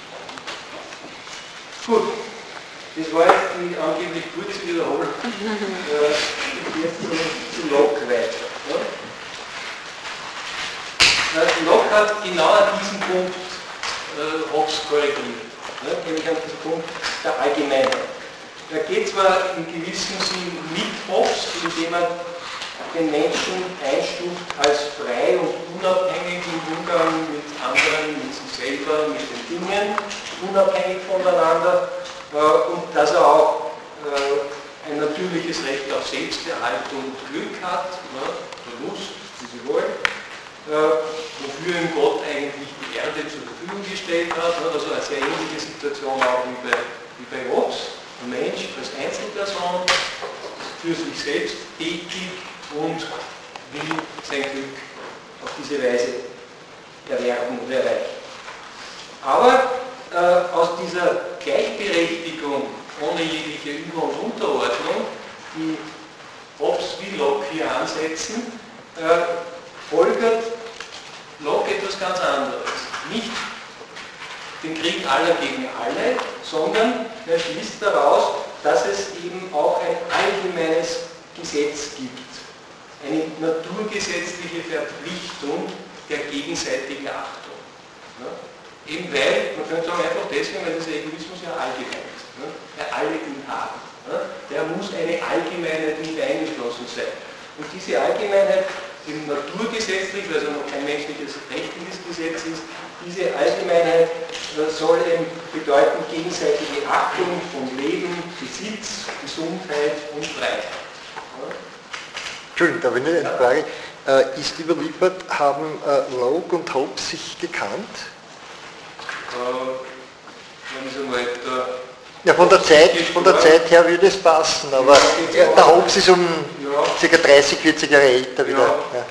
Gut, das war jetzt die angeblich kurze Wiederholung. Jetzt zu Locke weiter. Locke hat genau an diesem Punkt Hobbes korrigiert, nämlich an diesem Punkt der Allgemeinheit. Er geht zwar in gewissem Sinn mit Hobbes, indem er den Menschen einstuft als frei und unabhängig im Umgang mit anderen, mit sich selber, mit den Dingen, unabhängig voneinander, und dass er auch ein natürliches Recht auf Selbsterhaltung und Glück hat, oder Lust, wie Sie wollen, wofür ihm Gott eigentlich die Erde zur Verfügung gestellt hat, also eine sehr ähnliche Situation auch wie bei Hobbes. Der Mensch als Einzelperson, für sich selbst tätig und will sein Glück auf diese Weise erwerben und erreichen. Aber aus dieser Gleichberechtigung ohne jegliche Über- und Unterordnung, die Hobbes wie Locke hier ansetzen, folgert Locke etwas ganz anderes. Nicht den Krieg aller gegen alle, sondern er schließt daraus, dass es eben auch ein allgemeines Gesetz gibt. Eine naturgesetzliche Verpflichtung der gegenseitigen Achtung. Eben weil, man könnte sagen, einfach deswegen, weil dieser Egoismus ja allgemein ist. Der alle ihn haben. Der muss eine Allgemeinheit mit eingeschlossen sein. Und diese Allgemeinheit, eben naturgesetzlich, weil es noch kein menschliches rechtliches Gesetz ist, diese Allgemeinheit soll eben bedeuten gegenseitige Achtung von Leben, Besitz, Gesundheit und Freiheit. Entschuldigung, da habe ich nicht eine Frage. Ist überliefert, haben Locke und Hobbes sich gekannt? Ja, von der Zeit her würde es passen, aber der Hobbes ist um ca. 30, 40 Jahre älter wieder. Ja.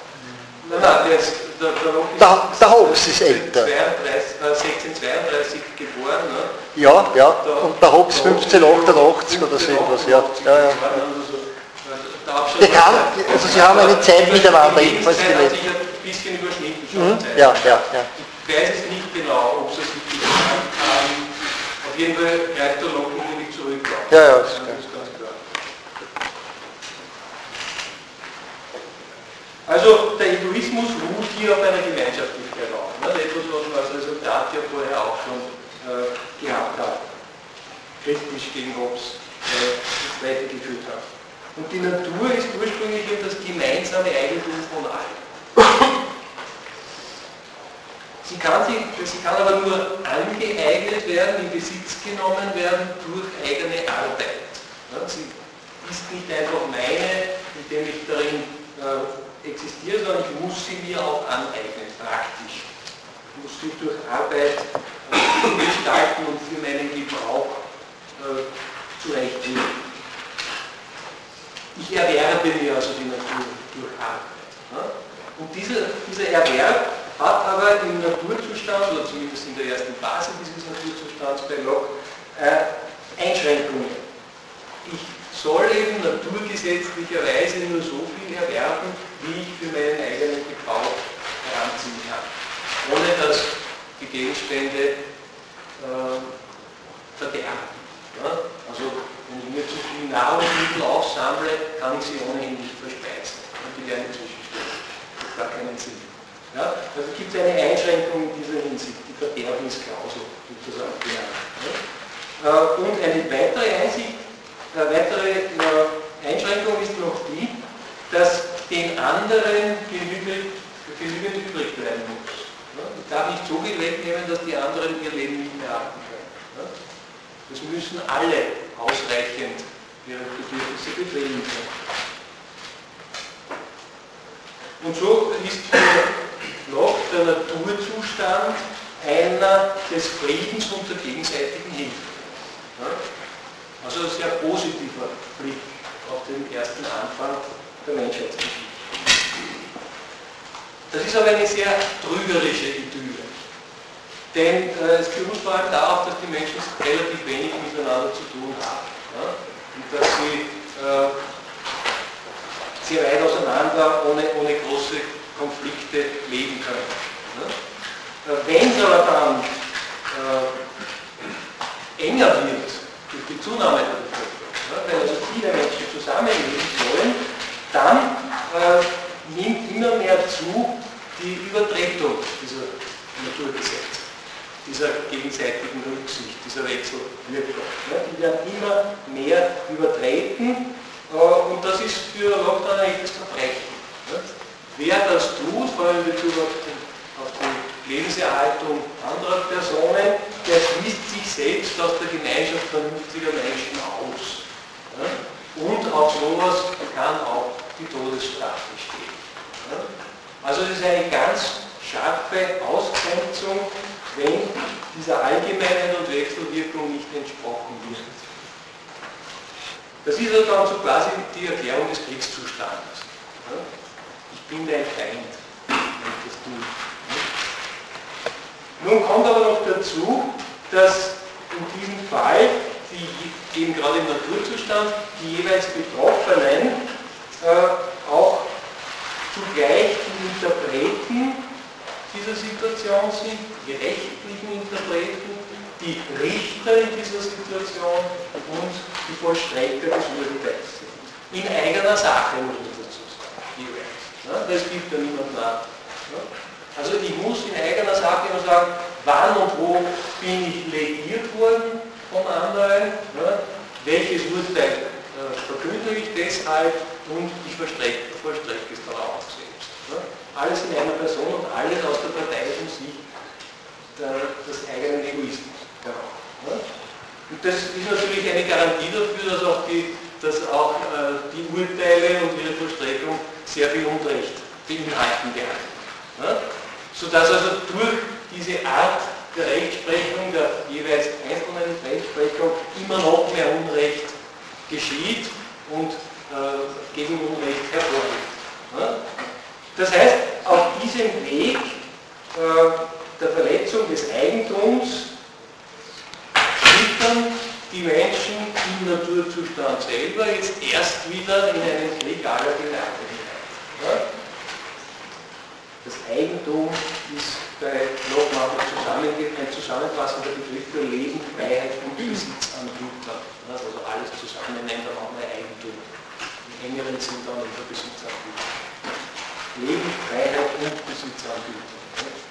Der Hobbes ist älter. 1632 geboren. Ne? Ja, und der Hobbes 1588 oder so etwas. Ja. Bekannt, also Sie haben eine Zeit miteinander jedenfalls gelebt. Hat sich ein bisschen überschnitten. Ja. Ich weiß es nicht genau, ob Sie es wirklich bekannt haben. Auf jeden Fall greift der Locke nicht zurück. Ja, das ist klar. Also der Egoismus ruht hier auf einer Gemeinschaftlichkeit auf. Etwas, was wir als Resultat ja vorher auch schon gehabt haben. Kritisch gegen Hobbes weitergeführt haben. Und die Natur ist ursprünglich eben das gemeinsame Eigentum von allen. Sie kann aber nur angeeignet werden, in Besitz genommen werden durch eigene Arbeit. Sie ist nicht einfach meine, indem ich darin existiere, sondern ich muss sie mir auch aneignen, praktisch. Ich muss sie durch Arbeit gestalten und für meinen Gebrauch zurechtlegen. Ich erwerbe mir also die Natur durch Arbeit. Und dieser Erwerb hat aber im Naturzustand, oder zumindest in der ersten Phase dieses Naturzustands bei Locke, Einschränkungen. Ich soll eben naturgesetzlicherweise nur so viel erwerben, wie ich für meinen eigenen Gebrauch heranziehen kann, ohne dass die Gegenstände verderben. Ja? Also wenn ich mir zu viel Nahrungsmittel aufsammle, kann ich sie ohnehin nicht verspeisen. Und die werden zwischenstehen. Das hat gar keinen Sinn. Ja? Also gibt es eine Einschränkung in dieser Hinsicht, die Verderbnisklausel sozusagen genannt. Ja? Und eine weitere Einschränkung ist noch die, dass den anderen genügend übrig bleiben muss. Ja? Ich darf nicht so viel wegnehmen, dass die anderen ihr Leben nicht mehr halten können. Ja? Das müssen alle ausreichend ihre Bedürfnisse befriedigen können. Und so ist für Locke der Naturzustand einer des Friedens und der gegenseitigen Hilfe. Ja? Also ein sehr positiver Blick auf den ersten Anfang der Menschheitsgeschichte. Das ist aber eine sehr trügerische Idylle. Denn es beruht vor allem darauf, dass die Menschen relativ wenig miteinander zu tun haben. Ja? Und dass sie sehr weit auseinander ohne große Konflikte leben können. Ja? Wenn es aber dann enger wird durch die Zunahme der Bevölkerung, ja? Wenn also viele Menschen zusammenleben sollen, dann nimmt immer mehr zu die Übertretung dieser Naturgesetze, dieser gegenseitigen Rücksicht, dieser Wechselwirkung. Ja, die werden immer mehr übertreten und das ist für Locke dann ein echtes Verbrechen. Ja. Wer das tut, vor allem in Bezug auf die Lebenserhaltung anderer Personen, der schließt sich selbst aus der Gemeinschaft vernünftiger Menschen aus. Ja. Und auf sowas kann auch die Todesstrafe stehen. Ja. Also es ist eine ganz scharfe Ausgrenzung, wenn dieser Allgemeinheit und Wechselwirkung nicht entsprochen wird. Das ist also dann so quasi die Erklärung des Kriegszustandes. Ja? Ich bin dein Feind, wenn ich das tue. Nun kommt aber noch dazu, dass in diesem Fall, eben gerade im Naturzustand, die jeweils Betroffenen auch zugleich die Interpreten dieser Situation sind, die rechtlichen Interpreten, die Richter in dieser Situation und die Vollstrecker des Urteils sind. In eigener Sache muss ich dazu sagen, jeweils. Ja, das gibt ja niemand nach. Ja. Also ich muss in eigener Sache immer sagen, wann und wo bin ich legiert worden von anderen, ja, welches Urteil verkünde ich deshalb und ich vollstrecke es dann auch selbst. Ja. Alles in einer Person und alles aus der parteiischen Sicht des eigenen Egoismus. Ja. Ja. Und das ist natürlich eine Garantie dafür, dass auch die Urteile und ihre Vollstreckung sehr viel Unrecht beinhalten werden. Ja. Sodass also durch diese Art der Rechtsprechung, der jeweils einzelnen Rechtsprechung, immer noch mehr Unrecht geschieht und gegen Unrecht hervorgeht. Ja. Das heißt, auf diesem Weg der Verletzung des Eigentums schlittern die Menschen im Naturzustand selber jetzt erst wieder in einen Krieg aller Gelagenheit. Ja? Das Eigentum ist bei Locke ein zusammenfassender Begriff für Leben, Freiheit und Besitz an Gütern. Also alles zusammen nennt man auch mal Eigentum. Im engeren Sinn dann unter Besitz an Gütern. Leben, Freiheit und Besitz an Gütern.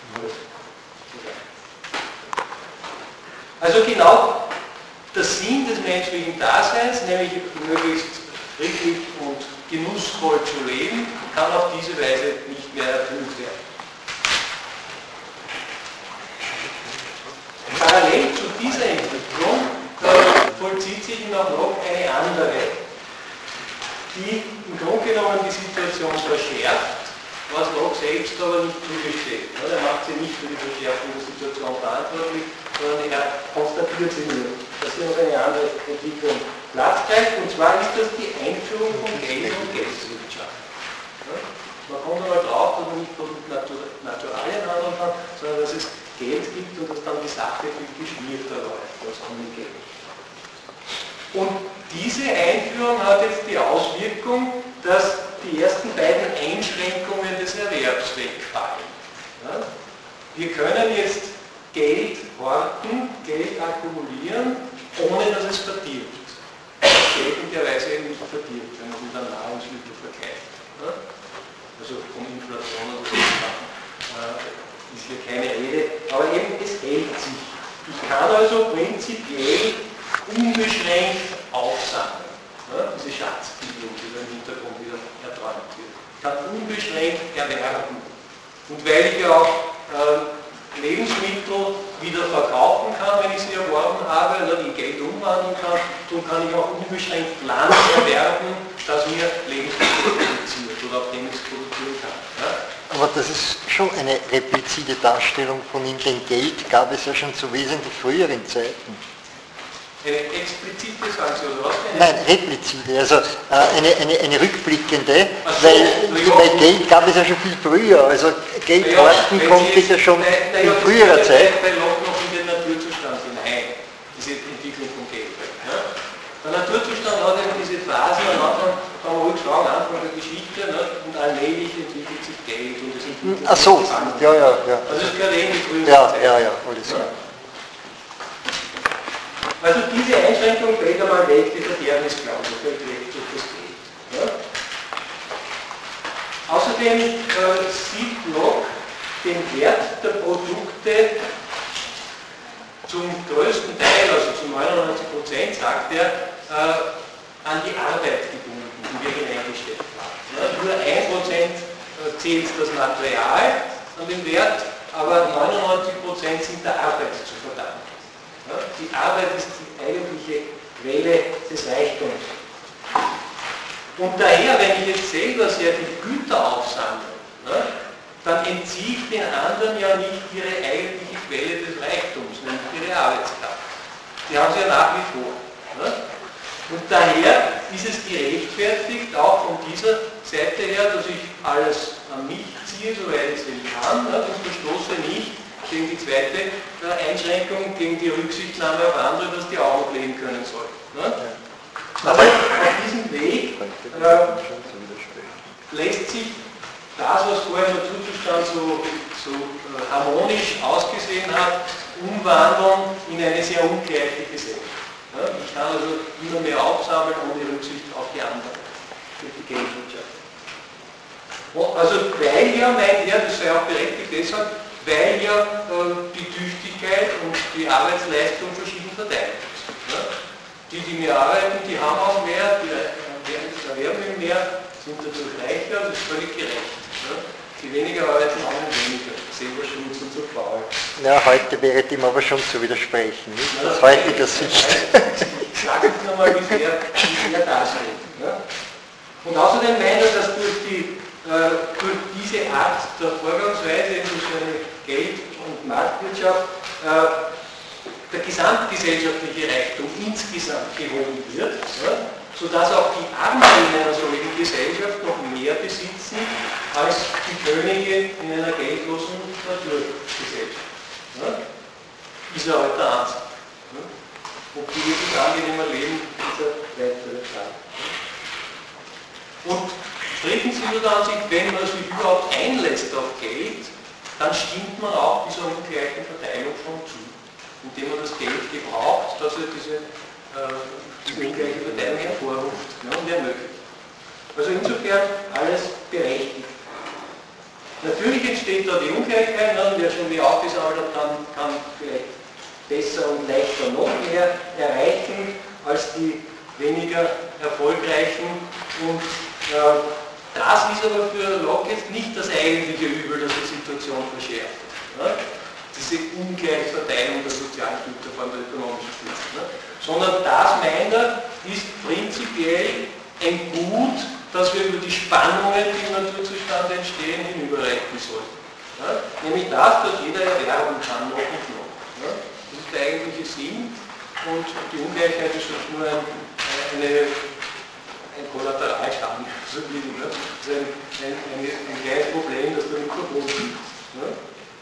Also genau der Sinn des menschlichen Daseins, nämlich möglichst friedlich und genussvoll zu leben, kann auf diese Weise nicht mehr erfüllt werden. Parallel zu dieser Entwicklung vollzieht sich nach Locke eine andere, die im Grunde genommen die Situation verschärft, was Locke selbst aber nicht zugesteht. Er macht sie nicht für die Verschärfung der Situation verantwortlich, sondern er konstatiert sie nur, dass hier noch eine andere Entwicklung Platz greift, und zwar ist das die Einführung von Geld und Geldwirtschaft. Man kommt einmal drauf, dass man nicht bloß mit Naturalien handeln kann, sondern dass es Geld gibt und dass dann die Sache viel geschmierter läuft als ohne Geld. Und diese Einführung hat jetzt die Auswirkung, dass die ersten beiden Einschränkungen des Erwerbs wegfallen. Ja? Wir können jetzt Geld horten, Geld akkumulieren, ohne dass es verdirbt. Das Geld in der Weise eben nicht verdirbt, wenn man es mit einem Nahrungsmittel vergleicht. Ja? Also von Inflation oder so ist hier keine Rede, aber eben es hält sich. Ich kann also prinzipiell unbeschränkt aufsammeln. Ja, diese Schatzbildung, die da im Hintergrund wieder erträumt wird. Ich kann unbeschränkt erwerben. Und weil ich ja auch Lebensmittel wieder verkaufen kann, wenn ich sie erworben habe, oder in Geld umwandeln kann, so kann ich auch unbeschränkt Land erwerben, das mir Lebensmittel produziert oder auf dem ich es produzieren kann. Ja? Aber das ist schon eine replizite Darstellung von ihm, denn Geld gab es ja schon zu wesentlich früheren Zeiten. Eine explizite sagen Sie, oder was? Nein, replizite, also eine rückblickende, so, weil Geld gab es ja schon viel früher, also Geld horten kommt ja schon in früherer Zeit. Bei Locke noch in den Naturzustand hinein, diese Entwicklung von Geld. Ja? Der Naturzustand hat eben diese Phasen, am Anfang kann man ruhig sagen, Anfang der Geschichte, ne? Und allmählich entwickelt sich Geld und es entwickelt sich Ach so, ja. Also es gehört in die frühe Zeit. Ja, alles klar. Also diese Einschränkung fällt einmal weg, die Verderbnisklausel fällt weg durch das Geld. Ja? Außerdem sieht Locke den Wert der Produkte zum größten Teil, also zu 99%, sagt er, an die Arbeit gebunden, die wir hineingesteckt haben. Ja? Nur 1% zählt das Material an den Wert, aber 99% sind der Arbeit zu verdanken. Ja, die Arbeit ist die eigentliche Quelle des Reichtums. Und daher, wenn ich jetzt selber sehr viel Güter aufsammle, ja, dann entziehe ich den anderen ja nicht ihre eigentliche Quelle des Reichtums, nämlich ihre Arbeitskraft. Die haben sie ja nach wie vor. Ja. Und daher ist es gerechtfertigt, auch von dieser Seite her, dass ich alles an mich ziehe, soweit ich es denn kann, ja, und verstoße nicht gegen die zweite Einschränkung, gegen die Rücksichtnahme auf andere, dass die auch noch leben können sollen. Ne? Also auf diesem Weg lässt sich das, was vorher im Naturzustand so harmonisch ausgesehen hat, umwandeln in eine sehr ungleiche Gesellschaft. Ja? Ich kann also immer mehr aufsammeln ohne Rücksicht auf die anderen, durch die Geldwirtschaft. Also weil ja, meint er, das sei auch berechtigt deshalb, weil ja die Tüchtigkeit und die Arbeitsleistung verschieden verteilt ist. Ja? Die mehr arbeiten, die haben auch mehr, die erwerben mehr, sind dadurch reicher, das ist völlig gerecht. Ja? Die weniger arbeiten, haben weniger, selber schuld sind so faul. Ja, heute wäre dem aber schon zu widersprechen, nicht? Ja, aus heutiger Sicht. Ich sage jetzt nochmal, wie er darstellt. Ja? Und außerdem meint er, dass durch diese Art der Vorgangsweise, durch eine Geld- und Marktwirtschaft, der gesamtgesellschaftliche Reichtum insgesamt gehoben wird, ja, sodass auch die Armen in einer solchen Gesellschaft noch mehr besitzen als die Könige in einer geldlosen Naturgesellschaft. Ja. Ist er heute der Ansicht. Ja. Ob die wirklich angenehmer leben, ist eine weitere Frage. Und drittens ist er der Ansicht, wenn man sich überhaupt einlässt auf Geld, dann stimmt man auch dieser ungleichen Verteilung schon zu, indem man das Geld gebraucht, dass er diese ungleiche Verteilung hervorruft, ja, und ermöglicht. Also insofern alles berechtigt. Natürlich entsteht da die Ungleichheit, ne, und wer schon mehr aufgesammelt hat, kann vielleicht besser und leichter noch mehr erreichen als die weniger erfolgreichen. Und das ist aber für Locke jetzt nicht das eigentliche Übel, das die Situation verschärft. Ne? Diese ungleiche Verteilung der sozialen Güter, vor allem der ökonomischen Güter. Ne? Sondern das, meint er, ist prinzipiell ein Gut, das wir über die Spannungen, die im Naturzustand entstehen, hinüberreichen sollten. Ne? Nämlich das, dass jeder erwerben kann, noch und noch. Ne? Das ist der eigentliche Sinn, und die Ungleichheit ist nur ein Kollateralschaden, so wie, ne? Also ein kleines Problem, das damit verbunden ist. Ne?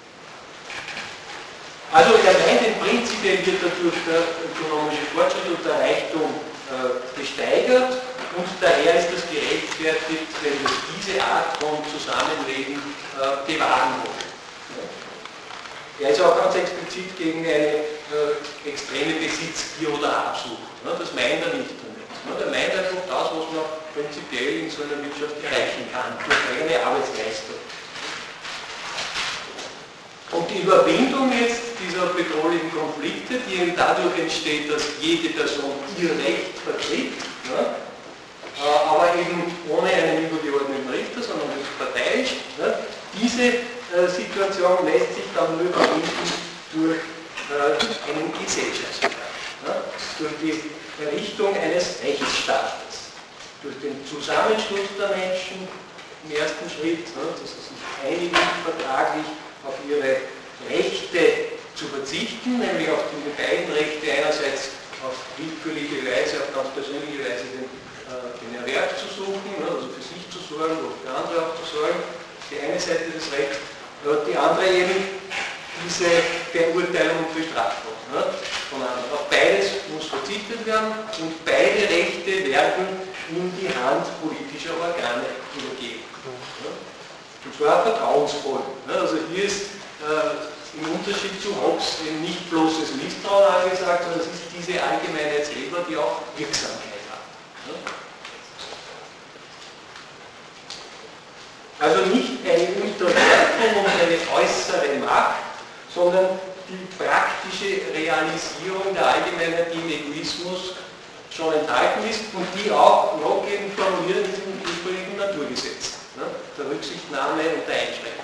Also er meint, prinzipiell wird dadurch der ökonomische Fortschritt und der Reichtum gesteigert und daher ist das gerechtfertigt, wenn wir diese Art von Zusammenleben bewahren wollen. Er ist auch ganz explizit gegen eine extreme Besitzgier oder Habsucht. Ne? Das meint er nicht damit. Ne? Er meint einfach das, was man prinzipiell in so einer Wirtschaft erreichen kann, durch eigene Arbeitsleistung. Und die Überwindung jetzt dieser bedrohlichen Konflikte, die eben dadurch entsteht, dass jede Person ihr Recht vertritt, ne? Aber eben ohne einen übergeordneten Richter, sondern höchst parteiisch, ne? Diese Situation lässt sich dann nur überwinden durch einen Gesellschaftsvertrag, ne? Durch die Errichtung eines Rechtsstaates, durch den Zusammenschluss der Menschen im ersten Schritt, ne? Dass sie sich einigen vertraglich auf ihre Rechte zu verzichten, nämlich auf diese beiden Rechte, einerseits auf willkürliche Weise, auf ganz persönliche Weise den Erwerb zu suchen, ne? Also für sich zu sorgen oder für andere auch zu sorgen, die eine Seite des Rechts. Die andere eben diese Beurteilung und Bestrafung ne, von anderen. Auf beides muss verzichtet werden und beide Rechte werden in die Hand politischer Organe übergeben. Ne. Und zwar vertrauensvoll. Ne. Also hier ist im Unterschied zu Hobbes eben nicht bloßes Misstrauen angesagt, sondern es ist diese Allgemeinheit selber, die auch Wirksamkeit hat. Ne. Also nicht eine Unterwerfung und eine äußere Macht, sondern die praktische Realisierung der Allgemeinheit, die im Egoismus schon enthalten ist und die auch Locke eben formuliert in diesem ursprünglichen Naturgesetz, ne, der Rücksichtnahme und der Einschränkung.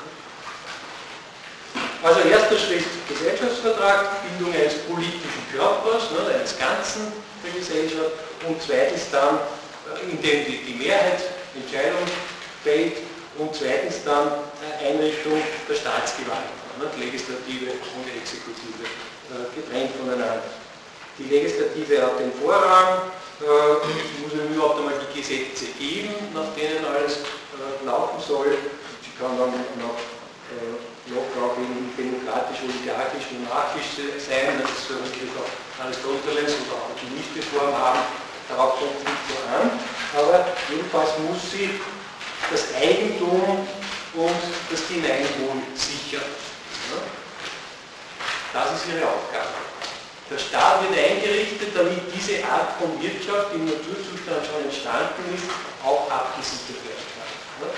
Also erster Schritt Gesellschaftsvertrag, Bildung eines politischen Körpers, ne, eines Ganzen der Gesellschaft und zweitens dann, indem die Mehrheit Entscheidung fällt und zweitens dann Einrichtung der Staatsgewalt, ne, Legislative und Exekutive, getrennt voneinander. Die Legislative hat den Vorrang, muss ja überhaupt einmal die Gesetze geben, nach denen alles laufen soll. Sie kann dann noch auch demokratisch-oligarchisch-monarchisch sein, das soll natürlich auch Aristoteles oder auch die nicht Form haben, darauf kommt es nicht so an, aber jedenfalls muss sie das Eigentum und das Gemeinwohl sichern. Das ist ihre Aufgabe. Der Staat wird eingerichtet, damit diese Art von Wirtschaft, die im Naturzustand schon entstanden ist, auch abgesichert werden kann.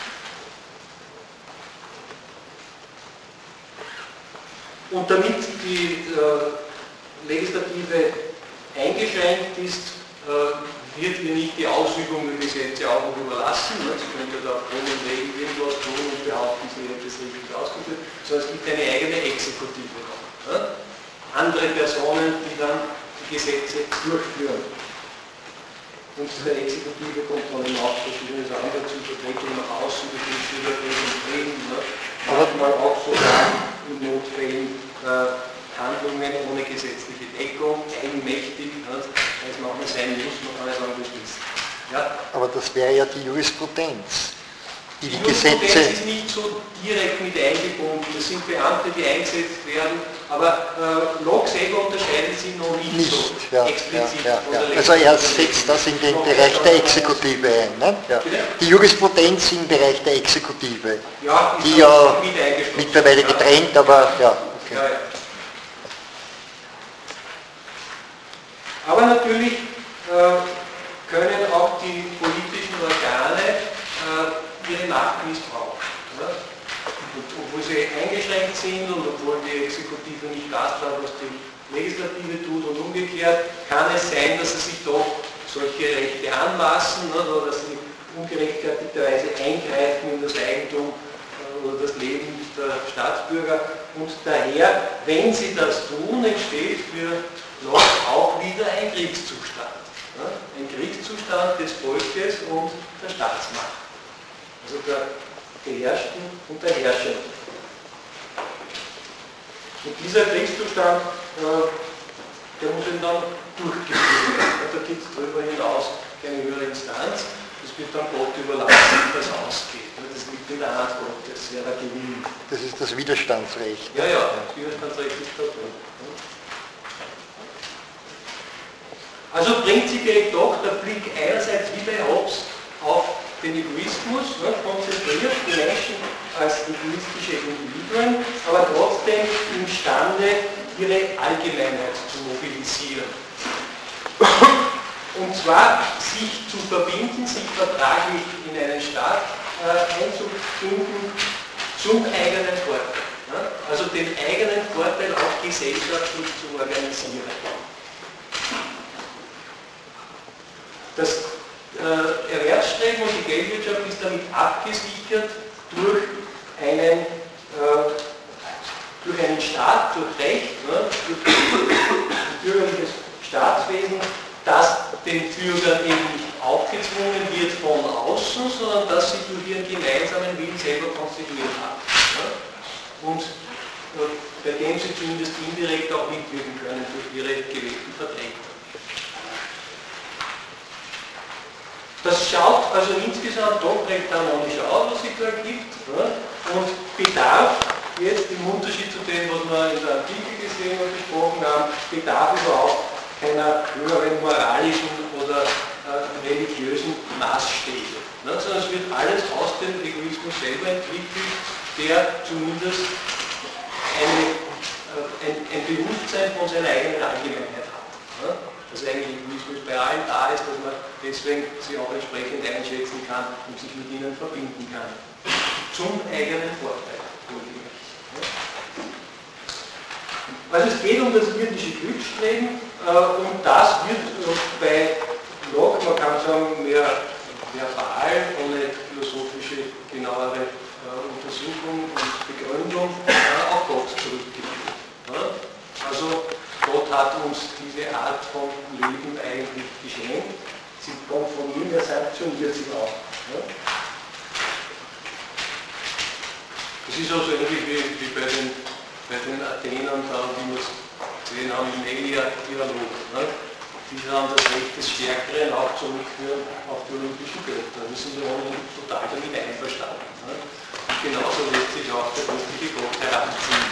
Und damit die Legislative eingeschränkt ist, wird ihr nicht die Ausübung der Gesetze auch noch überlassen. Sie könnte da auf Grund und Wegen irgendwas tun und behaupten, sie hätte es richtig ausgeführt, sondern es gibt eine eigene Exekutive noch. Andere Personen, die dann die Gesetze durchführen. Und der Exekutive kommt dann eben auch verschiedenes andere zu Vertretung nach außen, durch den Schülerfrieden und Frieden. Manchmal auch sogar in Notfällen Handlungen ohne gesetzliche Deckung, eigenmächtig, als manchmal sein muss, man kann nicht sagen, das ist. Ja? Aber das wäre ja die Jurisprudenz. Die Jurisprudenz Gesetze ist nicht so direkt mit eingebunden, das sind Beamte, die eingesetzt werden, aber Locke selber unterscheidet sie noch nicht so ja, explizit. ja. Also er setzt das in den Bereich der Exekutive ein. Ne? Ja. Die Jurisprudenz im Bereich der Exekutive, ja, die ja mittlerweile getrennt, aber ja. Okay. Ja. Aber natürlich können auch die politischen Organe ihre Macht missbrauchen. Ja? Und obwohl sie eingeschränkt sind und obwohl die Exekutive nicht das tut, was die Legislative tut und umgekehrt, kann es sein, dass sie sich doch solche Rechte anmaßen, ne, oder dass sie ungerechtfertigterweise eingreifen in das Eigentum oder das Leben der Staatsbürger. Und daher, wenn sie das tun, entsteht für Locke auch wieder ein Kriegszustand. Ne? Ein Kriegszustand des Volkes und der Staatsmacht. Also der Beherrschten und der Herrschenden. Und dieser Kriegszustand, der muss eben dann durchgeführt werden. Da gibt es darüber hinaus keine höhere Instanz, das wird dann Gott überlassen, wie das ausgeht. Das liegt in der Hand Gottes, wer da gewinnt. Das ist das Widerstandsrecht. Ja, das Widerstandsrecht ist da drin. Also prinzipiell doch der Blick einerseits wie bei Hobbes auf den Egoismus, konzentriert die Menschen als egoistische Individuen, aber trotzdem imstande, ihre Allgemeinheit zu mobilisieren. Und zwar sich zu verbinden, sich vertraglich in einen Staat einzubinden zum eigenen Vorteil. Also den eigenen Vorteil auch gesellschaftlich zu organisieren. Das Erwerbsstreben und die Geldwirtschaft ist damit abgesichert durch einen Staat, durch Recht, durch bürgerliches Staatswesen, das den Bürgern eben nicht aufgezwungen wird von außen, sondern das sie durch ihren gemeinsamen Willen selber konstituiert haben. Und bei dem sie zumindest indirekt auch mitwirken können durch ihre gewählten Vertreter. Das schaut also insgesamt doch recht harmonisch aus, was sich da ergibt, und bedarf jetzt im Unterschied zu dem, was wir in der Antike gesehen und besprochen haben, bedarf überhaupt keiner höheren moralischen oder religiösen Maßstäbe. Sondern es wird alles aus dem Egoismus selber entwickelt, der zumindest ein Bewusstsein von seiner eigenen Allgemeinheit hat. Dass eigentlich Egoismus bei allen da ist, dass man deswegen sie auch entsprechend einschätzen kann und sich mit ihnen verbinden kann. Zum eigenen Vorteil. Also es geht um das irdische Glücksstreben und das wird bei Locke, man kann sagen, mehr verbal, ohne philosophische genauere Untersuchung und Begründung auf Gott zurückgeführt. Also Gott hat uns diese Art von Leben eigentlich geschenkt. Sie kommt von ihm, er sanktioniert sie auch. Das ist auch so ähnlich wie bei den Athenern, die wir es gesehen haben, im Elia-Dialog. Die haben das Recht des Stärkeren auch zurückführen auf die olympischen Götter. Da sind sie total damit einverstanden. Und genauso lässt sich auch der christliche Gott heranziehen.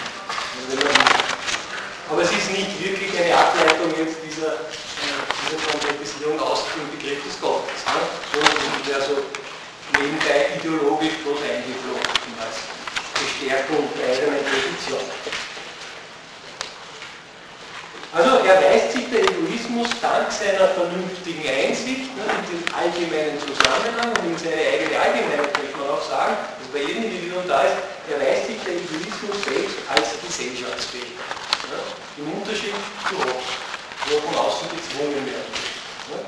Aber es ist nicht wirklich eine Ableitung jetzt dieser Konkretisierung aus dem Begriff des Gottes, sondern es ist also nebenbei ideologisch bloß eingeflochten als Bestärkung der eigenen Position. Also erweist sich der Egoismus dank seiner vernünftigen Einsicht in den allgemeinen Zusammenhang und in seine eigene Allgemeinheit, möchte man auch sagen, dass bei jedem Individuum da ist, erweist sich der Egoismus selbst als gesellschaftsfähig. Im Unterschied zu Hobbes, wo von außen gezwungen werden will.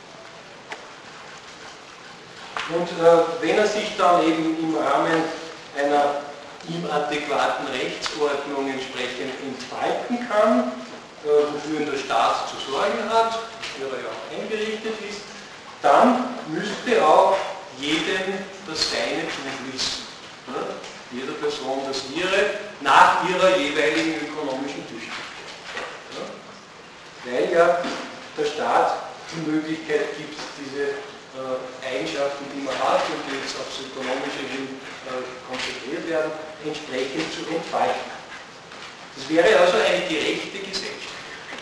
Und wenn er sich dann eben im Rahmen einer ihm adäquaten Rechtsordnung entsprechend entfalten kann, wofür der Staat zu sorgen hat, wofür er ja auch eingerichtet ist, dann müsste auch jedem das Seine zuwissen. Jeder Person das ihre, nach ihrer jeweiligen ökonomischen Tüchtigkeit. Weil ja der Staat die Möglichkeit gibt, diese Eigenschaften, die man hat und die jetzt aufs ökonomische hin konzentriert werden, entsprechend zu entfalten. Das wäre also eine gerechte Gesellschaft.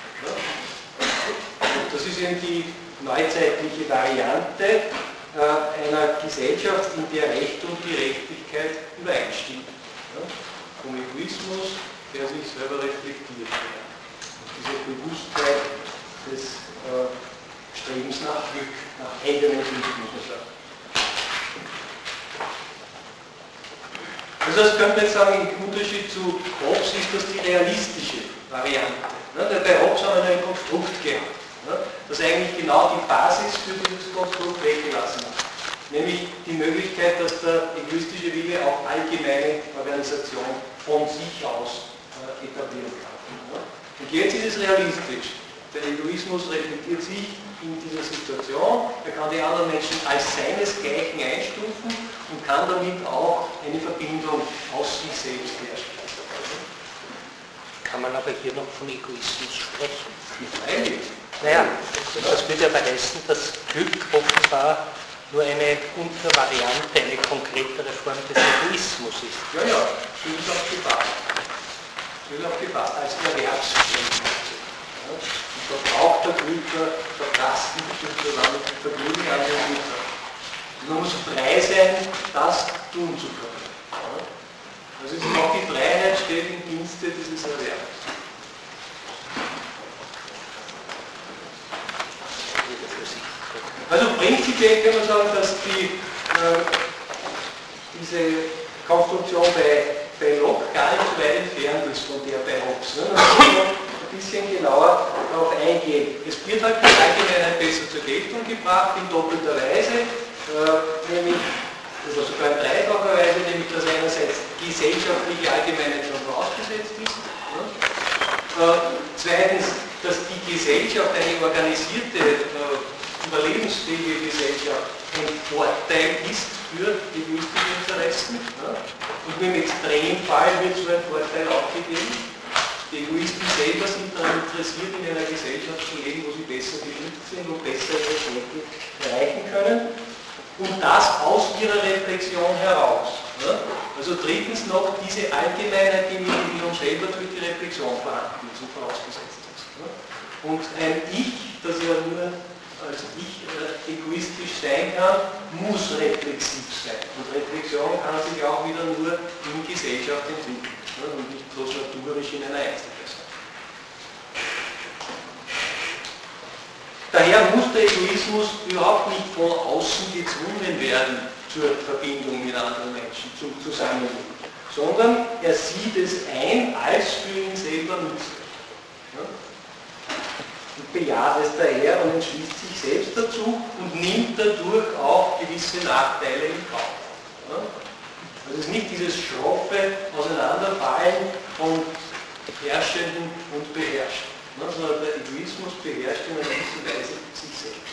Und das ist eben die neuzeitliche Variante einer Gesellschaft, in der Recht und Gerechtigkeit übereinstimmen. Vom Egoismus, der sich selber reflektiert. Diese Bewusstheit des Strebens nach Glück, nach eigenem Glück, muss man sagen. Also das könnte man jetzt sagen, im Unterschied zu Hobbes ist das die realistische Variante. Bei Hobbes haben wir ein Konstrukt gehabt, das eigentlich genau die Basis für dieses Konstrukt weggelassen hat. Nämlich die Möglichkeit, dass der egoistische Wille auch allgemeine Organisation von sich aus etablieren kann. Und jetzt ist es realistisch. Der Egoismus reflektiert sich in dieser Situation, er kann die anderen Menschen als seinesgleichen einstufen und kann damit auch eine Verbindung aus sich selbst herstellen. Kann man aber hier noch von Egoismus sprechen? Freilich. Naja, das würde aber heißen, dass Glück offenbar nur eine Untervariante, eine konkretere Form des Egoismus ist. Ja, ja, so ist auch gefasst. So ist auch gefasst als Erwerbsgrund. Ja, und da braucht der Güter, der Kasten, damit Vergnügen an den Güter. Man muss frei sein, das tun zu können. Ja. Also auch die Freiheit steht im Dienste dieses Erwerbs. Also prinzipiell kann man sagen, dass diese Konstruktion bei Locke gar nicht so weit entfernt ist von der bei Hobbes. Ne? Da muss man ein bisschen genauer darauf eingehen. Es wird halt die Allgemeinheit besser zur Geltung gebracht in doppelter Weise, nämlich, oder sogar in dreifacher Weise, nämlich dass einerseits gesellschaftliche Allgemeinheit schon vorausgesetzt ist. Ne? Zweitens, dass die Gesellschaft eine organisierte, überlebensfähige Gesellschaft ein Vorteil ist für egoistische Interessen. Ja. Und im Extremfall wird so ein Vorteil aufgegeben. Die Egoisten selber sind daran interessiert, in einer Gesellschaft zu leben, wo sie besser geschützt sind und besser ihre Zwecke erreichen können. Und das aus ihrer Reflexion heraus. Ja. Also drittens noch diese Allgemeinheit, die im Individuum selber durch die Reflexion vorhanden ist und vorausgesetzt ist. Ja. Und ein Ich, das ja nur als ich egoistisch sein kann, muss reflexiv sein. Und Reflexion kann sich auch wieder nur in Gesellschaft entwickeln, ne? Und nicht bloß naturisch in einer Einzelperson. Daher muss der Egoismus überhaupt nicht von außen gezwungen werden zur Verbindung mit anderen Menschen, zum Zusammenleben, sondern er sieht es ein als für ihn selber nützlich. Ne? Und bejaht es daher und entschließt sich selbst dazu und nimmt dadurch auch gewisse Nachteile in Kauf. Ja? Also es ist nicht dieses schroffe Auseinanderfallen von Herrschenden und Beherrschten, ne? Sondern der Egoismus beherrscht in einer gewissen Weise sich selbst.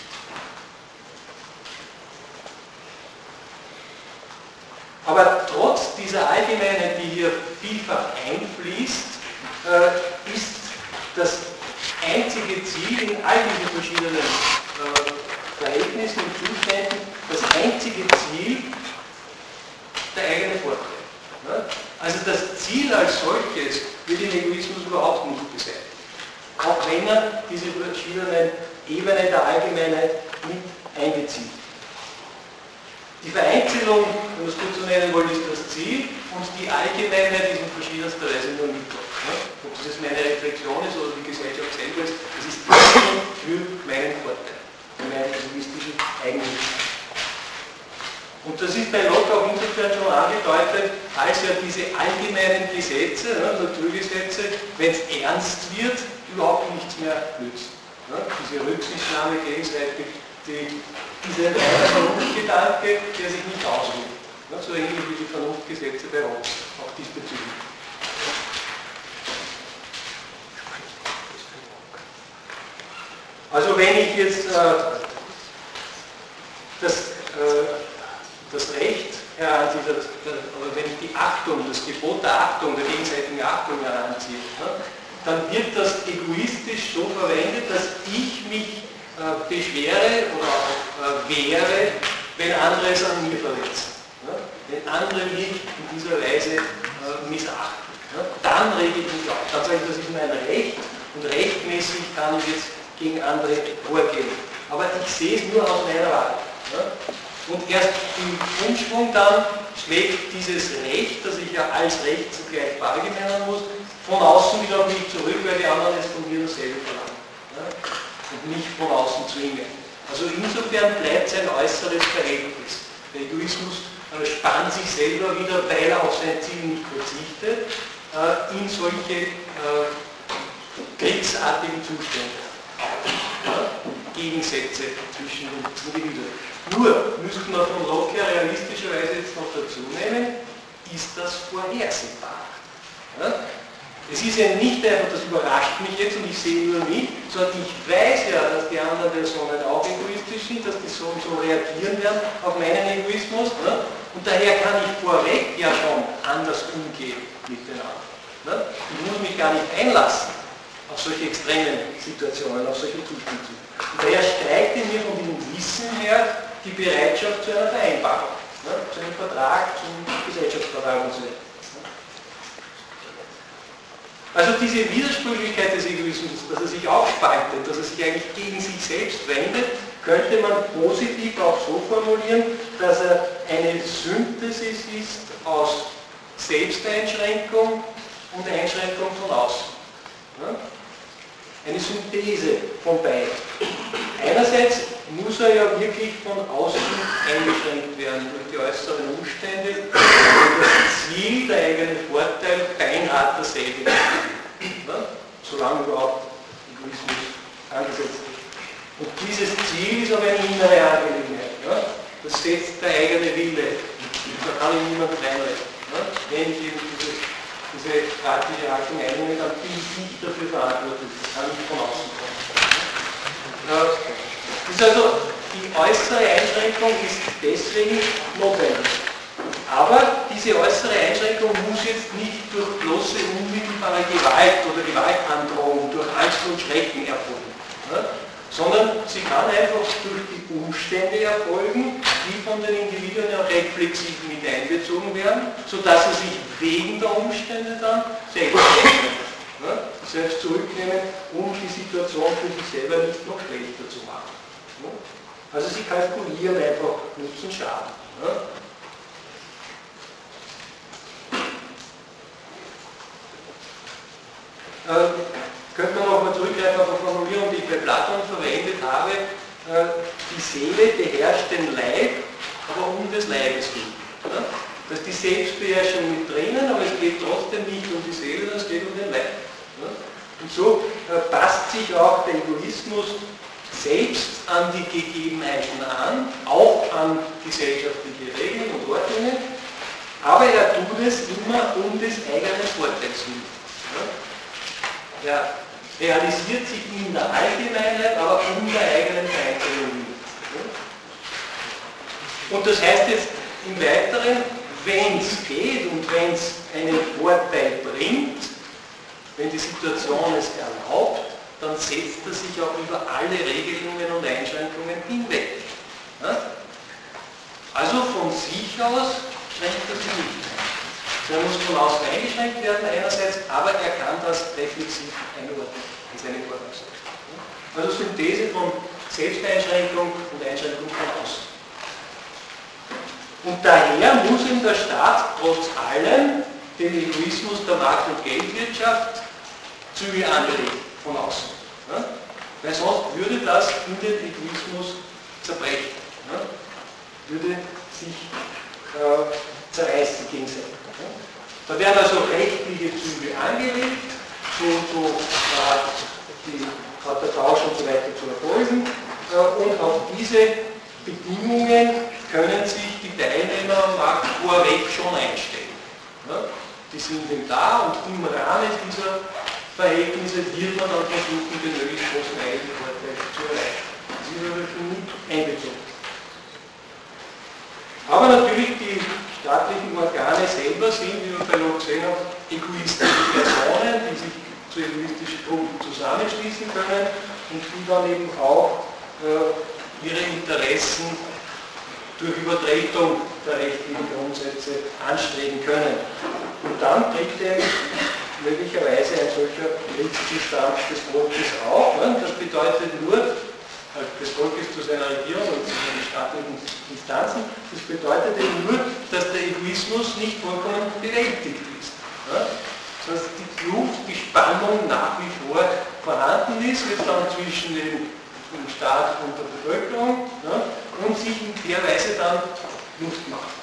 Aber trotz dieser Allgemeinheit, die hier vielfach einfließt, ist das einzige Ziel in all diesen verschiedenen Verhältnissen und Zuständen, das einzige Ziel der eigene Vorteil. Ja? Also das Ziel als solches wird den Egoismus überhaupt nicht beseitigen. Auch wenn er diese verschiedenen Ebenen der Allgemeinheit mit einbezieht. Die Vereinzelung, wenn wir es gut so nennen wollen, ist das Ziel und die Allgemeinheit ist in verschiedenster Weise nur Mittel. Ob das jetzt meine Reflexion ist oder die Gesellschaft selber ist, das ist für meinen Vorteil, für meinen egoistischen Eigennutz. Und das ist bei Locke auch insofern schon angedeutet, als ja diese allgemeinen Gesetze, Naturgesetze, wenn es ernst wird, überhaupt nichts mehr nützen. Diese Rücksichtnahme gegenseitig, dieser reine Vernunftgedanke, der sich nicht ausruht. So ähnlich wie die Vernunftgesetze bei uns, auch diesbezüglich. Also wenn ich jetzt das Recht heranziehe, oder wenn ich die Achtung, das Gebot der Achtung, der gegenseitigen Achtung heranziehe, dann wird das egoistisch so verwendet, dass ich mich beschwere oder auch wehre, wenn andere es an mir verletzen. Wenn andere mich in dieser Weise missachten. Dann rege ich mich auf. Dann sage ich, das ist mein Recht und rechtmäßig kann ich jetzt gegen andere vorgehen. Aber ich sehe es nur aus meiner Wahl. Und erst im Umschwung dann schlägt dieses Recht, das ich ja als Recht zugleich wahrnehmen muss, von außen wieder auf mich zurück, weil die anderen es von mir dasselbe verlangen. Und nicht von außen zwingen. Also insofern bleibt sein äußeres Verhältnis. Der Egoismus spannt sich selber wieder, weil er auf sein Ziel nicht verzichtet, in solche kriegsartigen Zustände. Gegensätze zwischen den Individuen. Nur müsste man von Locke realistischerweise jetzt noch dazu nehmen, ist das vorhersehbar. Ja? Es ist ja nicht einfach, das überrascht mich jetzt und ich sehe nur mich, sondern ich weiß ja, dass die anderen Personen auch egoistisch sind, dass die so reagieren werden auf meinen Egoismus. Ja? Und daher kann ich vorweg ja schon anders umgehen mit den anderen. Ne? Ich muss mich gar nicht einlassen auf solche extremen Situationen, auf solche Zustände. Und daher steigt in mir von diesem Wissen her die Bereitschaft zu einer Vereinbarung, ne? Zu einem Vertrag, zum Gesellschaftsvertrag und so weiter. Also diese Widersprüchlichkeit des Egoismus, dass er sich aufspaltet, dass er sich eigentlich gegen sich selbst wendet, könnte man positiv auch so formulieren, dass er eine Synthesis ist aus Selbsteinschränkung und Einschränkung von außen. Eine Synthese von beiden. Einerseits muss er ja wirklich von außen eingeschränkt werden durch die äußeren Umstände und das Ziel, der eigene Vorteil, beinhart dasselbe. Solange überhaupt Egoismus angesetzt wird. Und dieses Ziel ist aber eine innere Angelegenheit. Das setzt der eigene Wille. Da kann ich niemand reinreden. Wenn ich eben diese praktische Haltung einnehme, dann bin ich nicht dafür verantwortlich. Das kann nicht von außen kommen. Ist also, die äußere Einschränkung ist deswegen notwendig. Aber diese äußere Einschränkung muss jetzt nicht durch bloße unmittelbare Gewalt oder Gewaltandrohung, durch Angst und Schrecken erfolgen. Sondern sie kann einfach durch die Umstände erfolgen, die von den Individuen ja reflexiv mit einbezogen werden, sodass sie sich wegen der Umstände dann selbst zurücknehmen, um die Situation für sich selber nicht noch schlechter zu machen. Also sie kalkulieren einfach Nutzen, Schaden. Könnte man noch mal zurückgreifen auf eine Formulierung, die ich bei Platon verwendet habe. Die Seele beherrscht den Leib, aber um des Leibes willen. Da ist die Selbstbeherrschung mit drinnen, aber es geht trotzdem nicht um die Seele, sondern es geht um den Leib. Und so passt sich auch der Egoismus selbst an die Gegebenheiten an, auch an gesellschaftliche Regeln und Ordnungen, aber er tut es immer um des eigenen Vorteils willen. Er realisiert sich in der Allgemeinheit, aber um der eigenen Vereinzelung willen. Und das heißt jetzt im Weiteren, wenn es geht und wenn es einen Vorteil bringt, wenn die Situation es erlaubt, dann setzt er sich auch über alle Regelungen und Einschränkungen hinweg. Also von sich aus schränkt er sich nicht ein. Er muss von außen eingeschränkt werden einerseits, aber er kann das reflexiv einordnen in seine Vorgangsweise. Also Synthese von Selbsteinschränkung und Einschränkung von außen. Und daher muss ihm der Staat trotz allem den Egoismus der Markt- und Geldwirtschaft Zügel anlegen von außen. Weil sonst würde das in den Egoismus zerbrechen. Würde sich zerreißen gegenseitig. Da werden also rechtliche Züge angelegt, die hat der Tausch und so weiter zu erfolgen. Und auf diese Bedingungen können sich die Teilnehmer am Markt vorweg schon einstellen. Die sind eben da und im Rahmen dieser Verhältnisse wird man dann versuchen, den möglichst großen eigenen Vorteil zu erreichen. Das ist aber schon nicht einbezogen. Aber natürlich die staatlichen Organe selber sind, wie wir bei Locke gesehen haben, egoistische Personen, die sich zu egoistischen Gruppen zusammenschließen können und die dann eben auch ihre Interessen durch Übertretung der rechtlichen Grundsätze anstreben können. Und dann tritt eben möglicherweise ein solcher Kriegszustand des Volkes auf. Das bedeutet nur, des Volkes zu seiner Regierung und zu seinen staatlichen Instanzen, das bedeutet eben nur, dass der Egoismus nicht vollkommen bewältigt ist. Dass die Kluft, die Spannung nach wie vor vorhanden ist, jetzt dann zwischen dem Staat und der Bevölkerung und sich in der Weise dann Luft macht.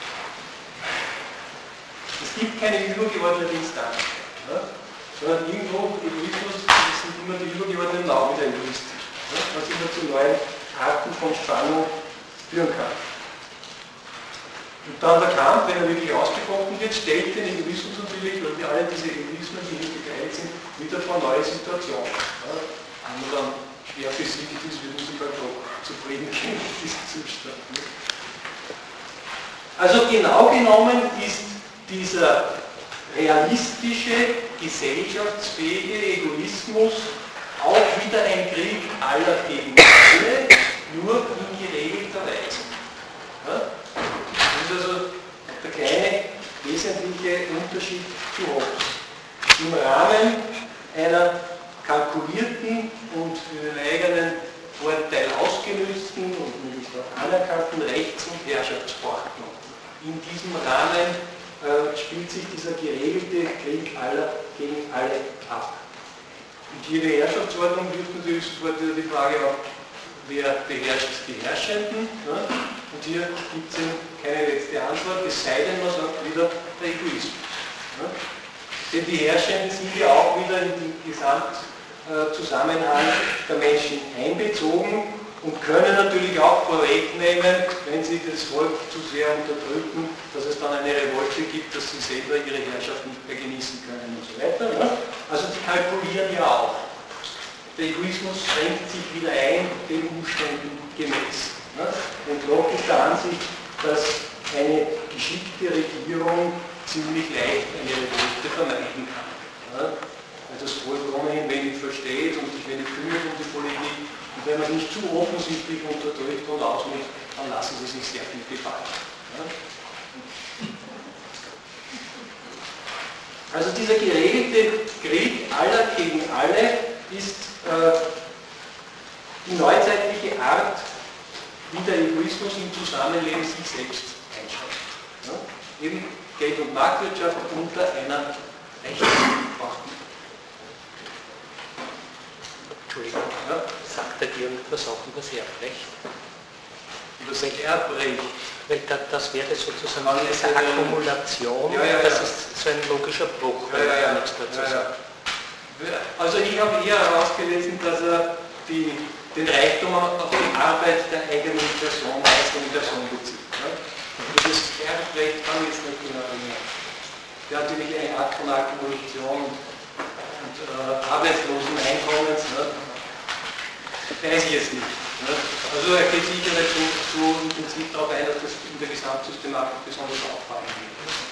Es gibt keine übergeordnete Instanz, sondern irgendwo Egoismus sind immer die Übergeordneten auch wieder egoistisch, was immer zu neuen Arten von Spannung führen kann. Und dann der Kampf, wenn er wirklich ausgefochten wird, stellt den Egoismus natürlich, weil wir alle diese Egoismen, die hier begleitet sind, wieder vor neue Situationen. Wenn man dann schwer besiegt ist, wird man sogar doch zufrieden geben mit diesem Zustand. Also genau genommen ist dieser realistische, gesellschaftsfähige Egoismus auch wieder ein Krieg aller gegen alle, nur in geregelter Weise. Ja? Das ist also der kleine wesentliche Unterschied zu Hobbes. Im Rahmen einer kalkulierten und für den eigenen Vorteil ausgelösten und möglichst auch anerkannten Rechts- und Herrschaftsordnung. In diesem Rahmen spielt sich dieser geregelte Krieg aller gegen alle ab. Und jede Herrschaftsordnung wirft natürlich sofort wieder die Frage auf, wer beherrscht die Herrschenden? Ja? Und hier gibt es keine letzte Antwort, es sei denn, man sagt wieder der Egoismus. Ja? Denn die Herrschenden sind ja auch wieder in den Gesamtzusammenhang der Menschen einbezogen und können natürlich auch vorwegnehmen, wenn sie das Volk zu sehr unterdrücken, dass es dann eine Revolte gibt, dass sie selber ihre Herrschaft nicht mehr genießen können und so weiter. Ja? Also sie kalkulieren ja auch. Der Egoismus schränkt sich wieder ein, den Umständen gemäß. Ja? Und Locke ist der Ansicht, dass eine geschickte Regierung ziemlich leicht eine Revolte vermeiden kann. Ja? Weil das Volk ohnehin wenig versteht und sich wenig kümmert um die Politik. Und wenn man es nicht zu offensichtlich unterdrückt und ausnutzt, dann lassen sie sich sehr viel gefallen. Ja? Also dieser geregelte Krieg aller gegen alle ist die neuzeitliche Art, wie der Egoismus im Zusammenleben sich selbst einschränkt. Ja? Eben Geld- und Marktwirtschaft unter einer Rechtsordnung. Entschuldigung, ja? Sagt er irgendwas auch über das Erbrecht? Über das Erbrecht? Weil das wäre sozusagen eine Akkumulation, das ist so ein logischer Bruch, wenn er nichts dazu sagt. Also ich habe eher herausgelesen, dass er den Reichtum auf die Arbeit der eigenen Person, der einzelnen Person bezieht. Ja? Das Erbrecht kann ich jetzt nicht genau erinnern. Der hat natürlich eine Art von Akkumulation und Arbeitsloseneinkommens, ne? Weiß ich jetzt nicht. Ne? Also er geht sicher nicht so intensiv darauf ein, dass das in der Gesamtsystematik besonders auffallen wird.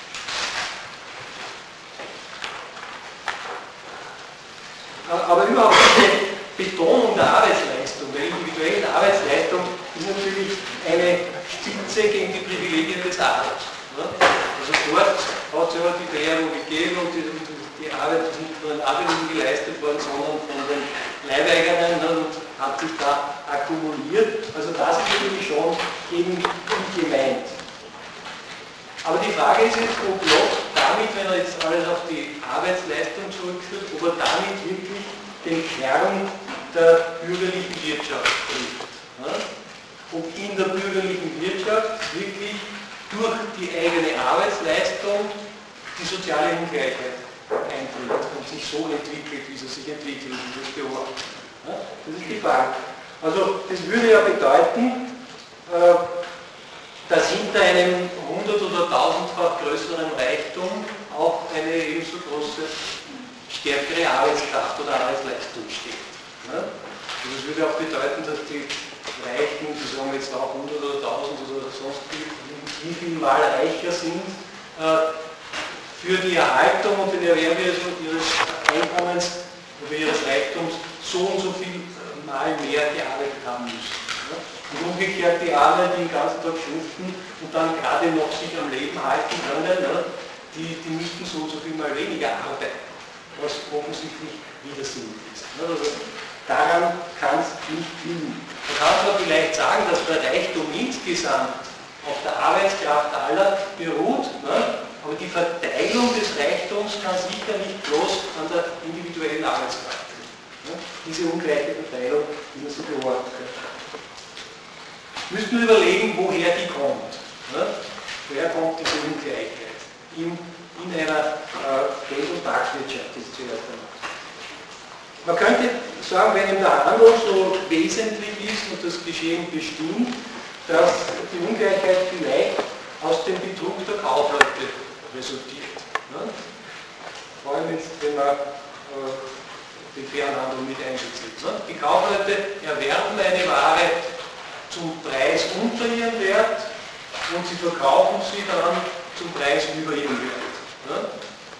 Aber überhaupt diese Betonung der Arbeitsleistung, der individuellen Arbeitsleistung, ist natürlich eine Stütze gegen die Privilegien des Adels. Also dort hat es ja die Währung gegeben und die Arbeit ist nicht von den Adeligen geleistet worden, sondern von den Leibeigenen und hat sich da akkumuliert. Also das ist natürlich schon gegen die gemeint. Aber die Frage ist jetzt, ob Locke damit, wenn er jetzt alles auf die Arbeitsleistung zurückführt, ob er damit wirklich den Kern der bürgerlichen Wirtschaft trifft. Ja? Ob in der bürgerlichen Wirtschaft wirklich durch die eigene Arbeitsleistung die soziale Ungleichheit eintritt und sich so entwickelt, wie sie sich entwickelt, wie das beobachtet. Ja? Das ist die Frage. Also das würde ja bedeuten, dass hinter einem 100- oder 1000-fach größeren Reichtum auch eine ebenso große, stärkere Arbeitskraft oder Arbeitsleistung steht. Ja? Also das würde auch bedeuten, dass die Reichen, die sagen jetzt auch 100 oder 1000 oder sonst wie viel Mal reicher sind, für die Erhaltung und den Erwerb ihres Einkommens oder ihres Reichtums so und so viel Mal mehr gearbeitet haben müssen. Ja? Und umgekehrt die Armen, die den ganzen Tag schuften und dann gerade noch sich am Leben halten können, ja, die müssten so und so viel mal weniger arbeiten, was offensichtlich widersinnig ist. Ja? Also daran kann es nicht liegen. Man kann zwar vielleicht sagen, dass der Reichtum insgesamt auf der Arbeitskraft aller beruht, ne? Aber die Verteilung des Reichtums kann sicher nicht bloß an der individuellen Arbeitskraft liegen. Ne? Diese ungleiche Verteilung, die man so beobachtet. Müssten wir überlegen, woher die kommt. Ne? Woher kommt diese Ungleichheit in einer Geld- und Marktwirtschaft, die es zuerst einmal. Man könnte sagen, wenn eben der Handel so wesentlich ist und das Geschehen bestimmt, dass die Ungleichheit vielleicht aus dem Betrug der Kaufleute resultiert. Ne? Vor allem jetzt, wenn man den Fernhandel mit einbezieht. Ne? Die Kaufleute erwerben eine Ware zum Preis unter ihrem Wert und sie verkaufen sie dann zum Preis über ihrem Wert. Ne?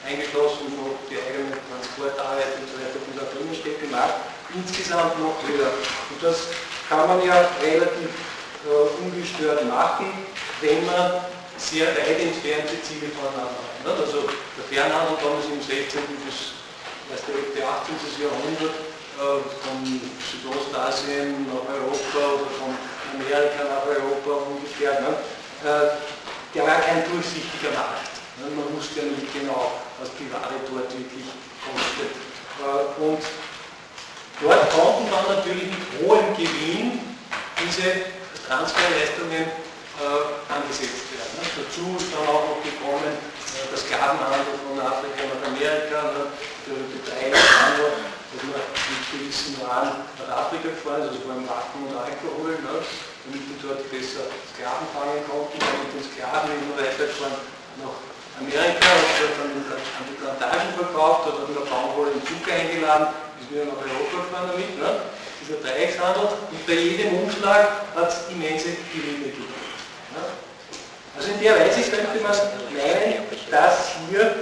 eingeschlossen noch die eigene Transportarbeit und so weiter, die da drinnen steht, im Markt, insgesamt noch höher. Und das kann man ja relativ ungestört machen, wenn man sehr weit entfernte Ziele voneinander hat. Also der Fernhandel damals im 16. bis 18. Jahrhundert von Südostasien nach Europa oder von Amerika nach Europa umgekehrt, der war kein durchsichtiger Markt. Man wusste ja nicht genau, was die Ware dort wirklich kostet. Und dort konnten dann natürlich mit hohem Gewinn diese Transferleistungen angesetzt werden. Dazu ist dann auch noch gekommen der Sklavenhandel von Afrika nach Amerika, der Getreidehandel, dass man mit gewissen Waren nach Afrika gefahren ist, also vor allem Waffen und Alkohol, damit die dort besser Sklaven fangen konnten, dann mit den Sklaven immer weitergefahren nach Amerika, und dort dann an die Plantagen verkauft, dort hat man Baumwolle und Zucker eingeladen, ist wieder nach Europa gefahren damit, dieser Dreieckshandel, und bei jedem Umschlag hat es immense Gewinne gegeben. Also in der Weise könnte man meinen, dass hier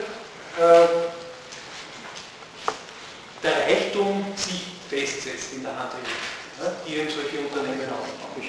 der Reichtum sich festsetzt in der Hand, die eben solche Unternehmen aufbauen.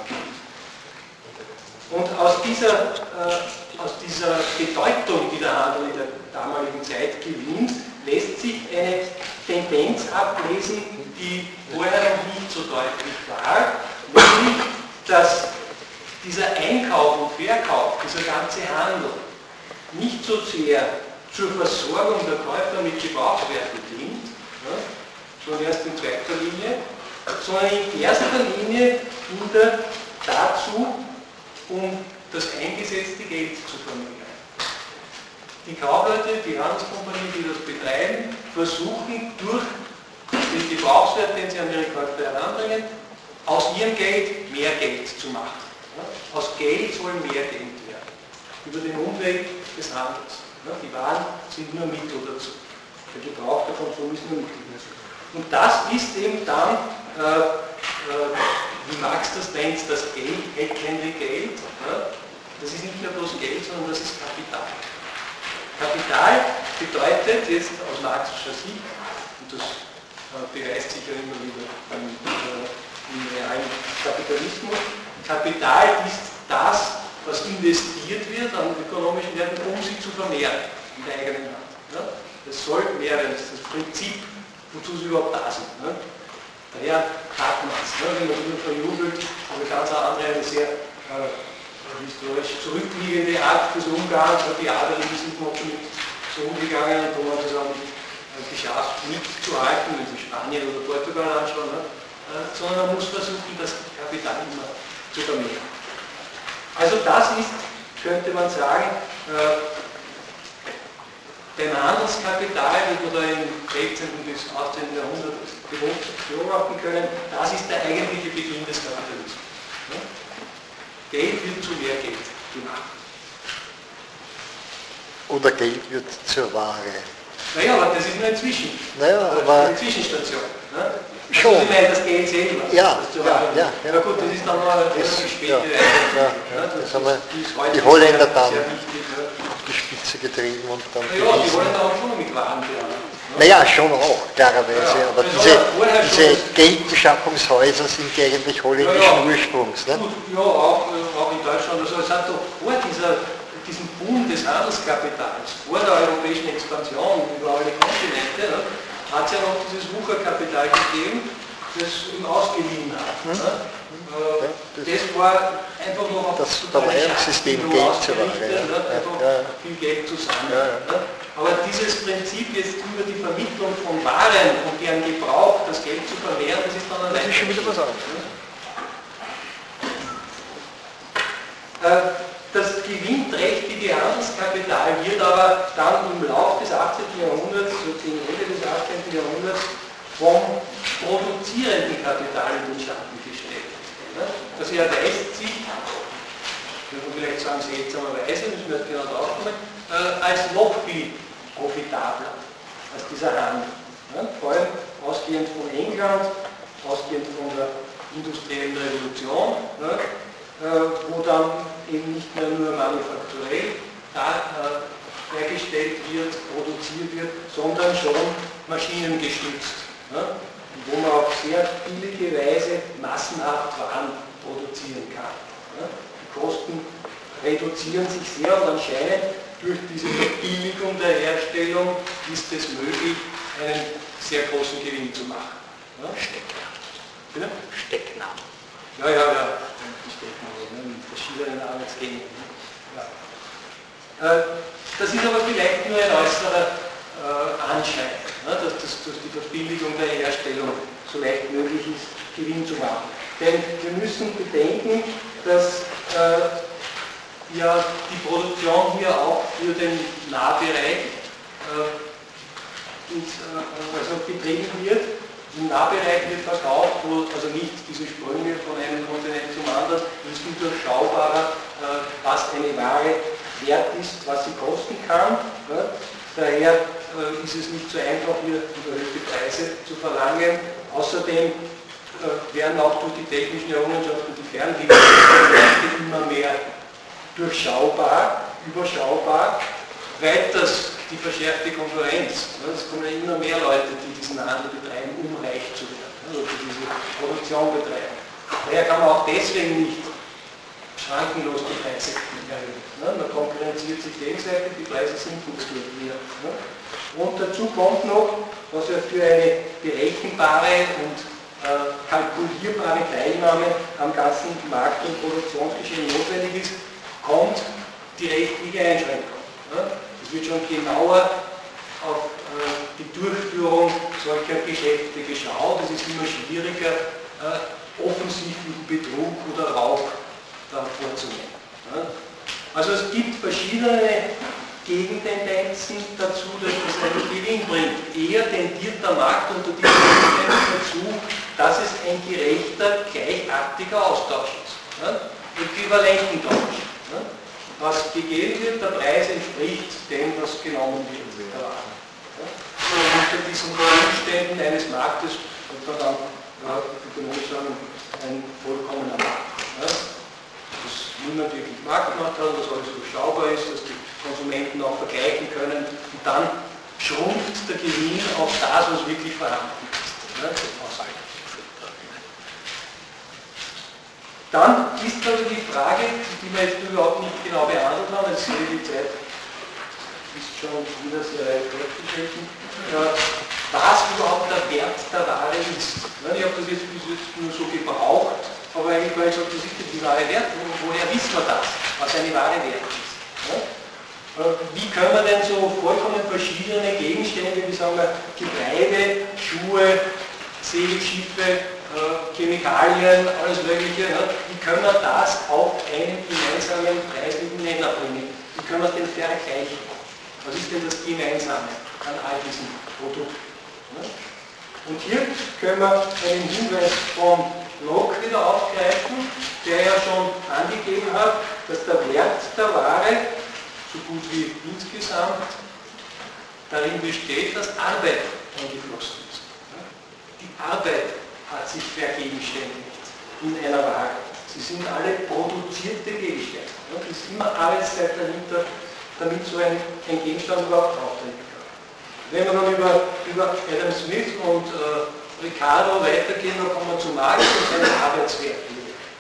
Und aus dieser Bedeutung, die der Handel in der damaligen Zeit gewinnt, lässt sich eine Tendenz ablesen, die vorher noch nicht so deutlich war, nämlich, dass dieser Einkauf und Verkauf, dieser ganze Handel, nicht so sehr zur Versorgung der Käufer mit Gebrauchswerten dient, schon erst in zweiter Linie, sondern in erster Linie dient er dazu, um das eingesetzte Geld zu vermehren. Die Kaufleute, die Handelskompanien, die das betreiben, versuchen durch den Gebrauchswert, den sie an ihre Käufer heranbringen, aus ihrem Geld mehr Geld zu machen. Aus Geld soll mehr Geld werden. Über den Umweg des Handels. Die Waren sind nur Mittel dazu. Der Gebrauch der Konsum ist nur Mittel dazu. Und das ist eben dann, wie Marx das nennt, das Geld, Geld. Das ist nicht mehr bloß Geld, sondern das ist Kapital. Kapital bedeutet jetzt aus marxischer Sicht, und das beweist sich ja immer wieder im realen Kapitalismus, Kapital ist das, was investiert wird an ökonomischen Werten, um sie zu vermehren in der eigenen Hand. Das soll mehr werden, das ist das Prinzip, wozu sie überhaupt da sind. Daher hat man es. Wenn man das verjubelt, aber ganz andere, eine sehr historisch zurückliegende Art des Umgangs, die Adeligen sind noch damit so umgegangen, wo man das auch nicht geschafft, mitzuhalten, wenn Sie Spanien oder Portugal anschauen, sondern man muss versuchen, das Kapital immer zu vermehren. Also das ist, könnte man sagen, beim Handelskapital, das wir da im 16. bis 18. Jahrhundert beobachten können, das ist der eigentliche Beginn des Kapitalismus. Geld wird zu mehr Geld gemacht. Oder Geld wird zur Ware. Naja, aber das ist nur inzwischen. Naja, aber eine Zwischensstation. schon. Also, ich meine, das Geld selber. Ja, ja. Gut, das ist dann noch eine relativ späte das haben wir die Holländer dann die Spitze getrieben und dann. Ja, die Holländer haben schon mit Waren bearbeitet. Naja, schon auch, klarerweise. Aber diese Geldbeschaffungshäuser sind ja eigentlich holländischen Ursprungs. Ne? Gut, ja, auch in Deutschland. Also es hat doch vor diesem Boom des Handelskapitals, vor der europäischen Expansion über alle Kontinente, hat es ja noch dieses Wucherkapital gegeben, das ihm ausgeliehen hat. Das war einfach noch auf das Verleihungssystem Geld zu Ware. Viel Geld zusammen. Aber dieses Prinzip jetzt über die Vermittlung von Waren und deren Gebrauch, das Geld zu vermehren, das ist dann Das ist schon wieder was anderes. Das gewinnträchtige Handelskapital wird aber dann im Laufe des 18. Jahrhunderts, so gegen Ende des 18. Jahrhunderts, vom produzierenden Kapital in den Schatten gestellt. Das erweist sich, ich würde vielleicht sagen seltsamerweise, müssen wir jetzt genau drauf kommen, als noch viel profitabler als dieser Handel. Vor allem ausgehend von England, ausgehend von der industriellen Revolution, wo dann eben nicht mehr nur manufakturell hergestellt wird, produziert wird, sondern schon maschinengestützt. Ja? Wo man auf sehr billige Weise massenhaft Waren produzieren kann. Ja? Die Kosten reduzieren sich sehr und anscheinend durch diese Verbilligung der Herstellung ist es möglich, einen sehr großen Gewinn zu machen. Ja? Stecknamen. Ja. Die Stecknamen, mit verschiedenen Arbeitsgängen. Ja. Das ist aber vielleicht nur ein äußerer Anschein, dass das durch die Verbilligung der Herstellung so leicht möglich ist, Gewinn zu machen. Denn wir müssen bedenken, dass ja die Produktion hier auch für den Nahbereich betrieben wird. Im Nahbereich wird verkauft, wo also nicht diese Sprünge von einem Kontinent zum anderen, ist viel durchschaubarer, was eine Ware wert ist, was sie kosten kann. Ja. Daher ist es nicht so einfach, hier überhöhte Preise zu verlangen. Außerdem werden auch durch die technischen Errungenschaften die Fernliefermärkte immer mehr durchschaubar, überschaubar. Weiters die verschärfte Konkurrenz. Es kommen ja immer mehr Leute, die diesen Handel betreiben, um reich zu werden, oder die diese Produktion betreiben. Daher kann man auch deswegen nicht schrankenlos die Preise erhöhen. Man konkurrenziert sich gegenseitig, die Preise sinken dadurch wieder. Und dazu kommt noch, was ja für eine berechenbare und kalkulierbare Teilnahme am ganzen Markt- und Produktionsgeschehen notwendig ist, kommt die rechtliche Einschränkung. Es wird schon genauer auf die Durchführung solcher Geschäfte geschaut. Es ist immer schwieriger, offensichtlichen Betrug oder Raub vorzunehmen. Also es gibt verschiedene Gegentendenzen dazu, dass das einen Gewinn bringt. Eher tendiert der Markt unter diesen Umständen dazu, dass es ein gerechter, gleichartiger Austausch ist. Äquivalententausch. Was gegeben wird, der Preis entspricht dem, was genommen wird. Unter diesen Umständen eines Marktes wird man dann ökonomisch sagen, ein vollkommener Markt. Dass niemand wirklich Marktmacht hat, dass alles durchschaubar ist, dass die Konsumenten auch vergleichen können und dann schrumpft der Gewinn auf das, was wirklich vorhanden ist. Dann ist also die Frage, die wir jetzt überhaupt nicht genau behandelt haben, jetzt sehe die Zeit ist schon wieder sehr weit fortgeschritten, was überhaupt der Wert der Ware ist. Ich habe das jetzt bis jetzt nur so gebraucht, aber eigentlich war ich gesagt, das ist die Ware wert. Woher wissen wir das, was eine Ware wert ist? Wie können wir denn so vollkommen verschiedene Gegenstände, wie sagen wir, Getreide, Schuhe, Segelschiffe, Chemikalien, alles Mögliche, wie können wir das auf einen gemeinsamen preislichen Nenner bringen? Wie können wir es denn vergleichen? Was ist denn das Gemeinsame an all diesen Produkten? Und hier können wir einen Hinweis von Locke wieder aufgreifen, der ja schon angegeben hat, dass der Wert der Ware so gut wie insgesamt darin besteht, dass Arbeit eingeflossen ist. Die Arbeit hat sich vergegenständigt in einer Ware. Sie sind alle produzierte Gegenstände. Es ist immer Arbeitszeit dahinter, damit so ein Gegenstand überhaupt auftreten kann. Wenn wir dann über Adam Smith und Ricardo weitergehen, dann kommen wir zu Marx und seine Arbeitswerte.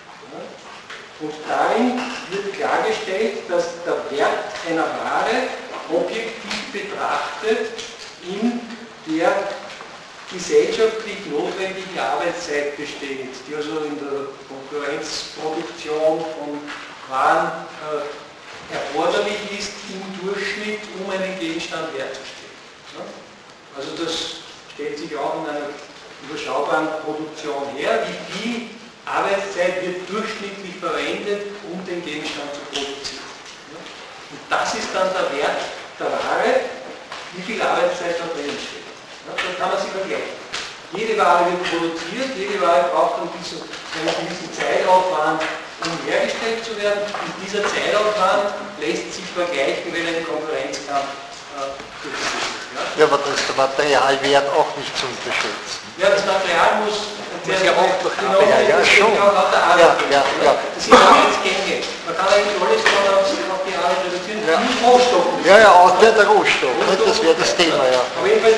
Und darin wird klargestellt, dass der Wert einer Ware objektiv betrachtet in der gesellschaftlich notwendigen Arbeitszeit besteht, die also in der Konkurrenzproduktion von Waren erforderlich ist im Durchschnitt, um einen Gegenstand herzustellen. Also das stellt sich auch in einer überschaubaren Produktion her, wie viel Arbeitszeit wird durchschnittlich verwendet, um den Gegenstand zu produzieren. Und das ist dann der Wert der Ware, wie viel Arbeitszeit da drin steht. Das kann man sich vergleichen. Jede Ware wird produziert, jede Ware braucht einen gewissen Zeitaufwand, um hergestellt zu werden. Und dieser Zeitaufwand lässt sich vergleichen, wenn ein Konkurrenzkampf durchgeführt wird. Ja, aber da ist der Materialwert auch nicht zu unterschätzen. Ja, das Material muss ja auch durch Arbeit. Ja, schon. Das sind Arbeitsgänge. Man kann eigentlich alles auf die gar nicht reduzieren, nicht Rohstoffen. Ja, auch der Rohstoff, das wäre das Thema, ja. Aber jedenfalls,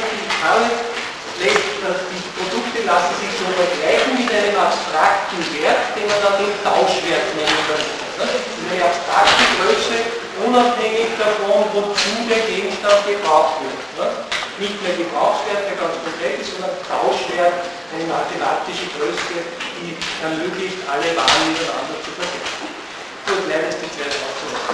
die Produkte lassen sich so vergleichen mit einem abstrakten Wert, den man dann den Tauschwert nennen kann. Eine abstrakte Größe, unabhängig davon, wozu der Gegenstand gebraucht wird. Nicht mehr Gebrauchswert, der ganz konkret ist, sondern Tauschwert, eine mathematische Größe, die ermöglicht, alle Waren miteinander zu vergleichen. Gut, leider ist die Zeit auch so.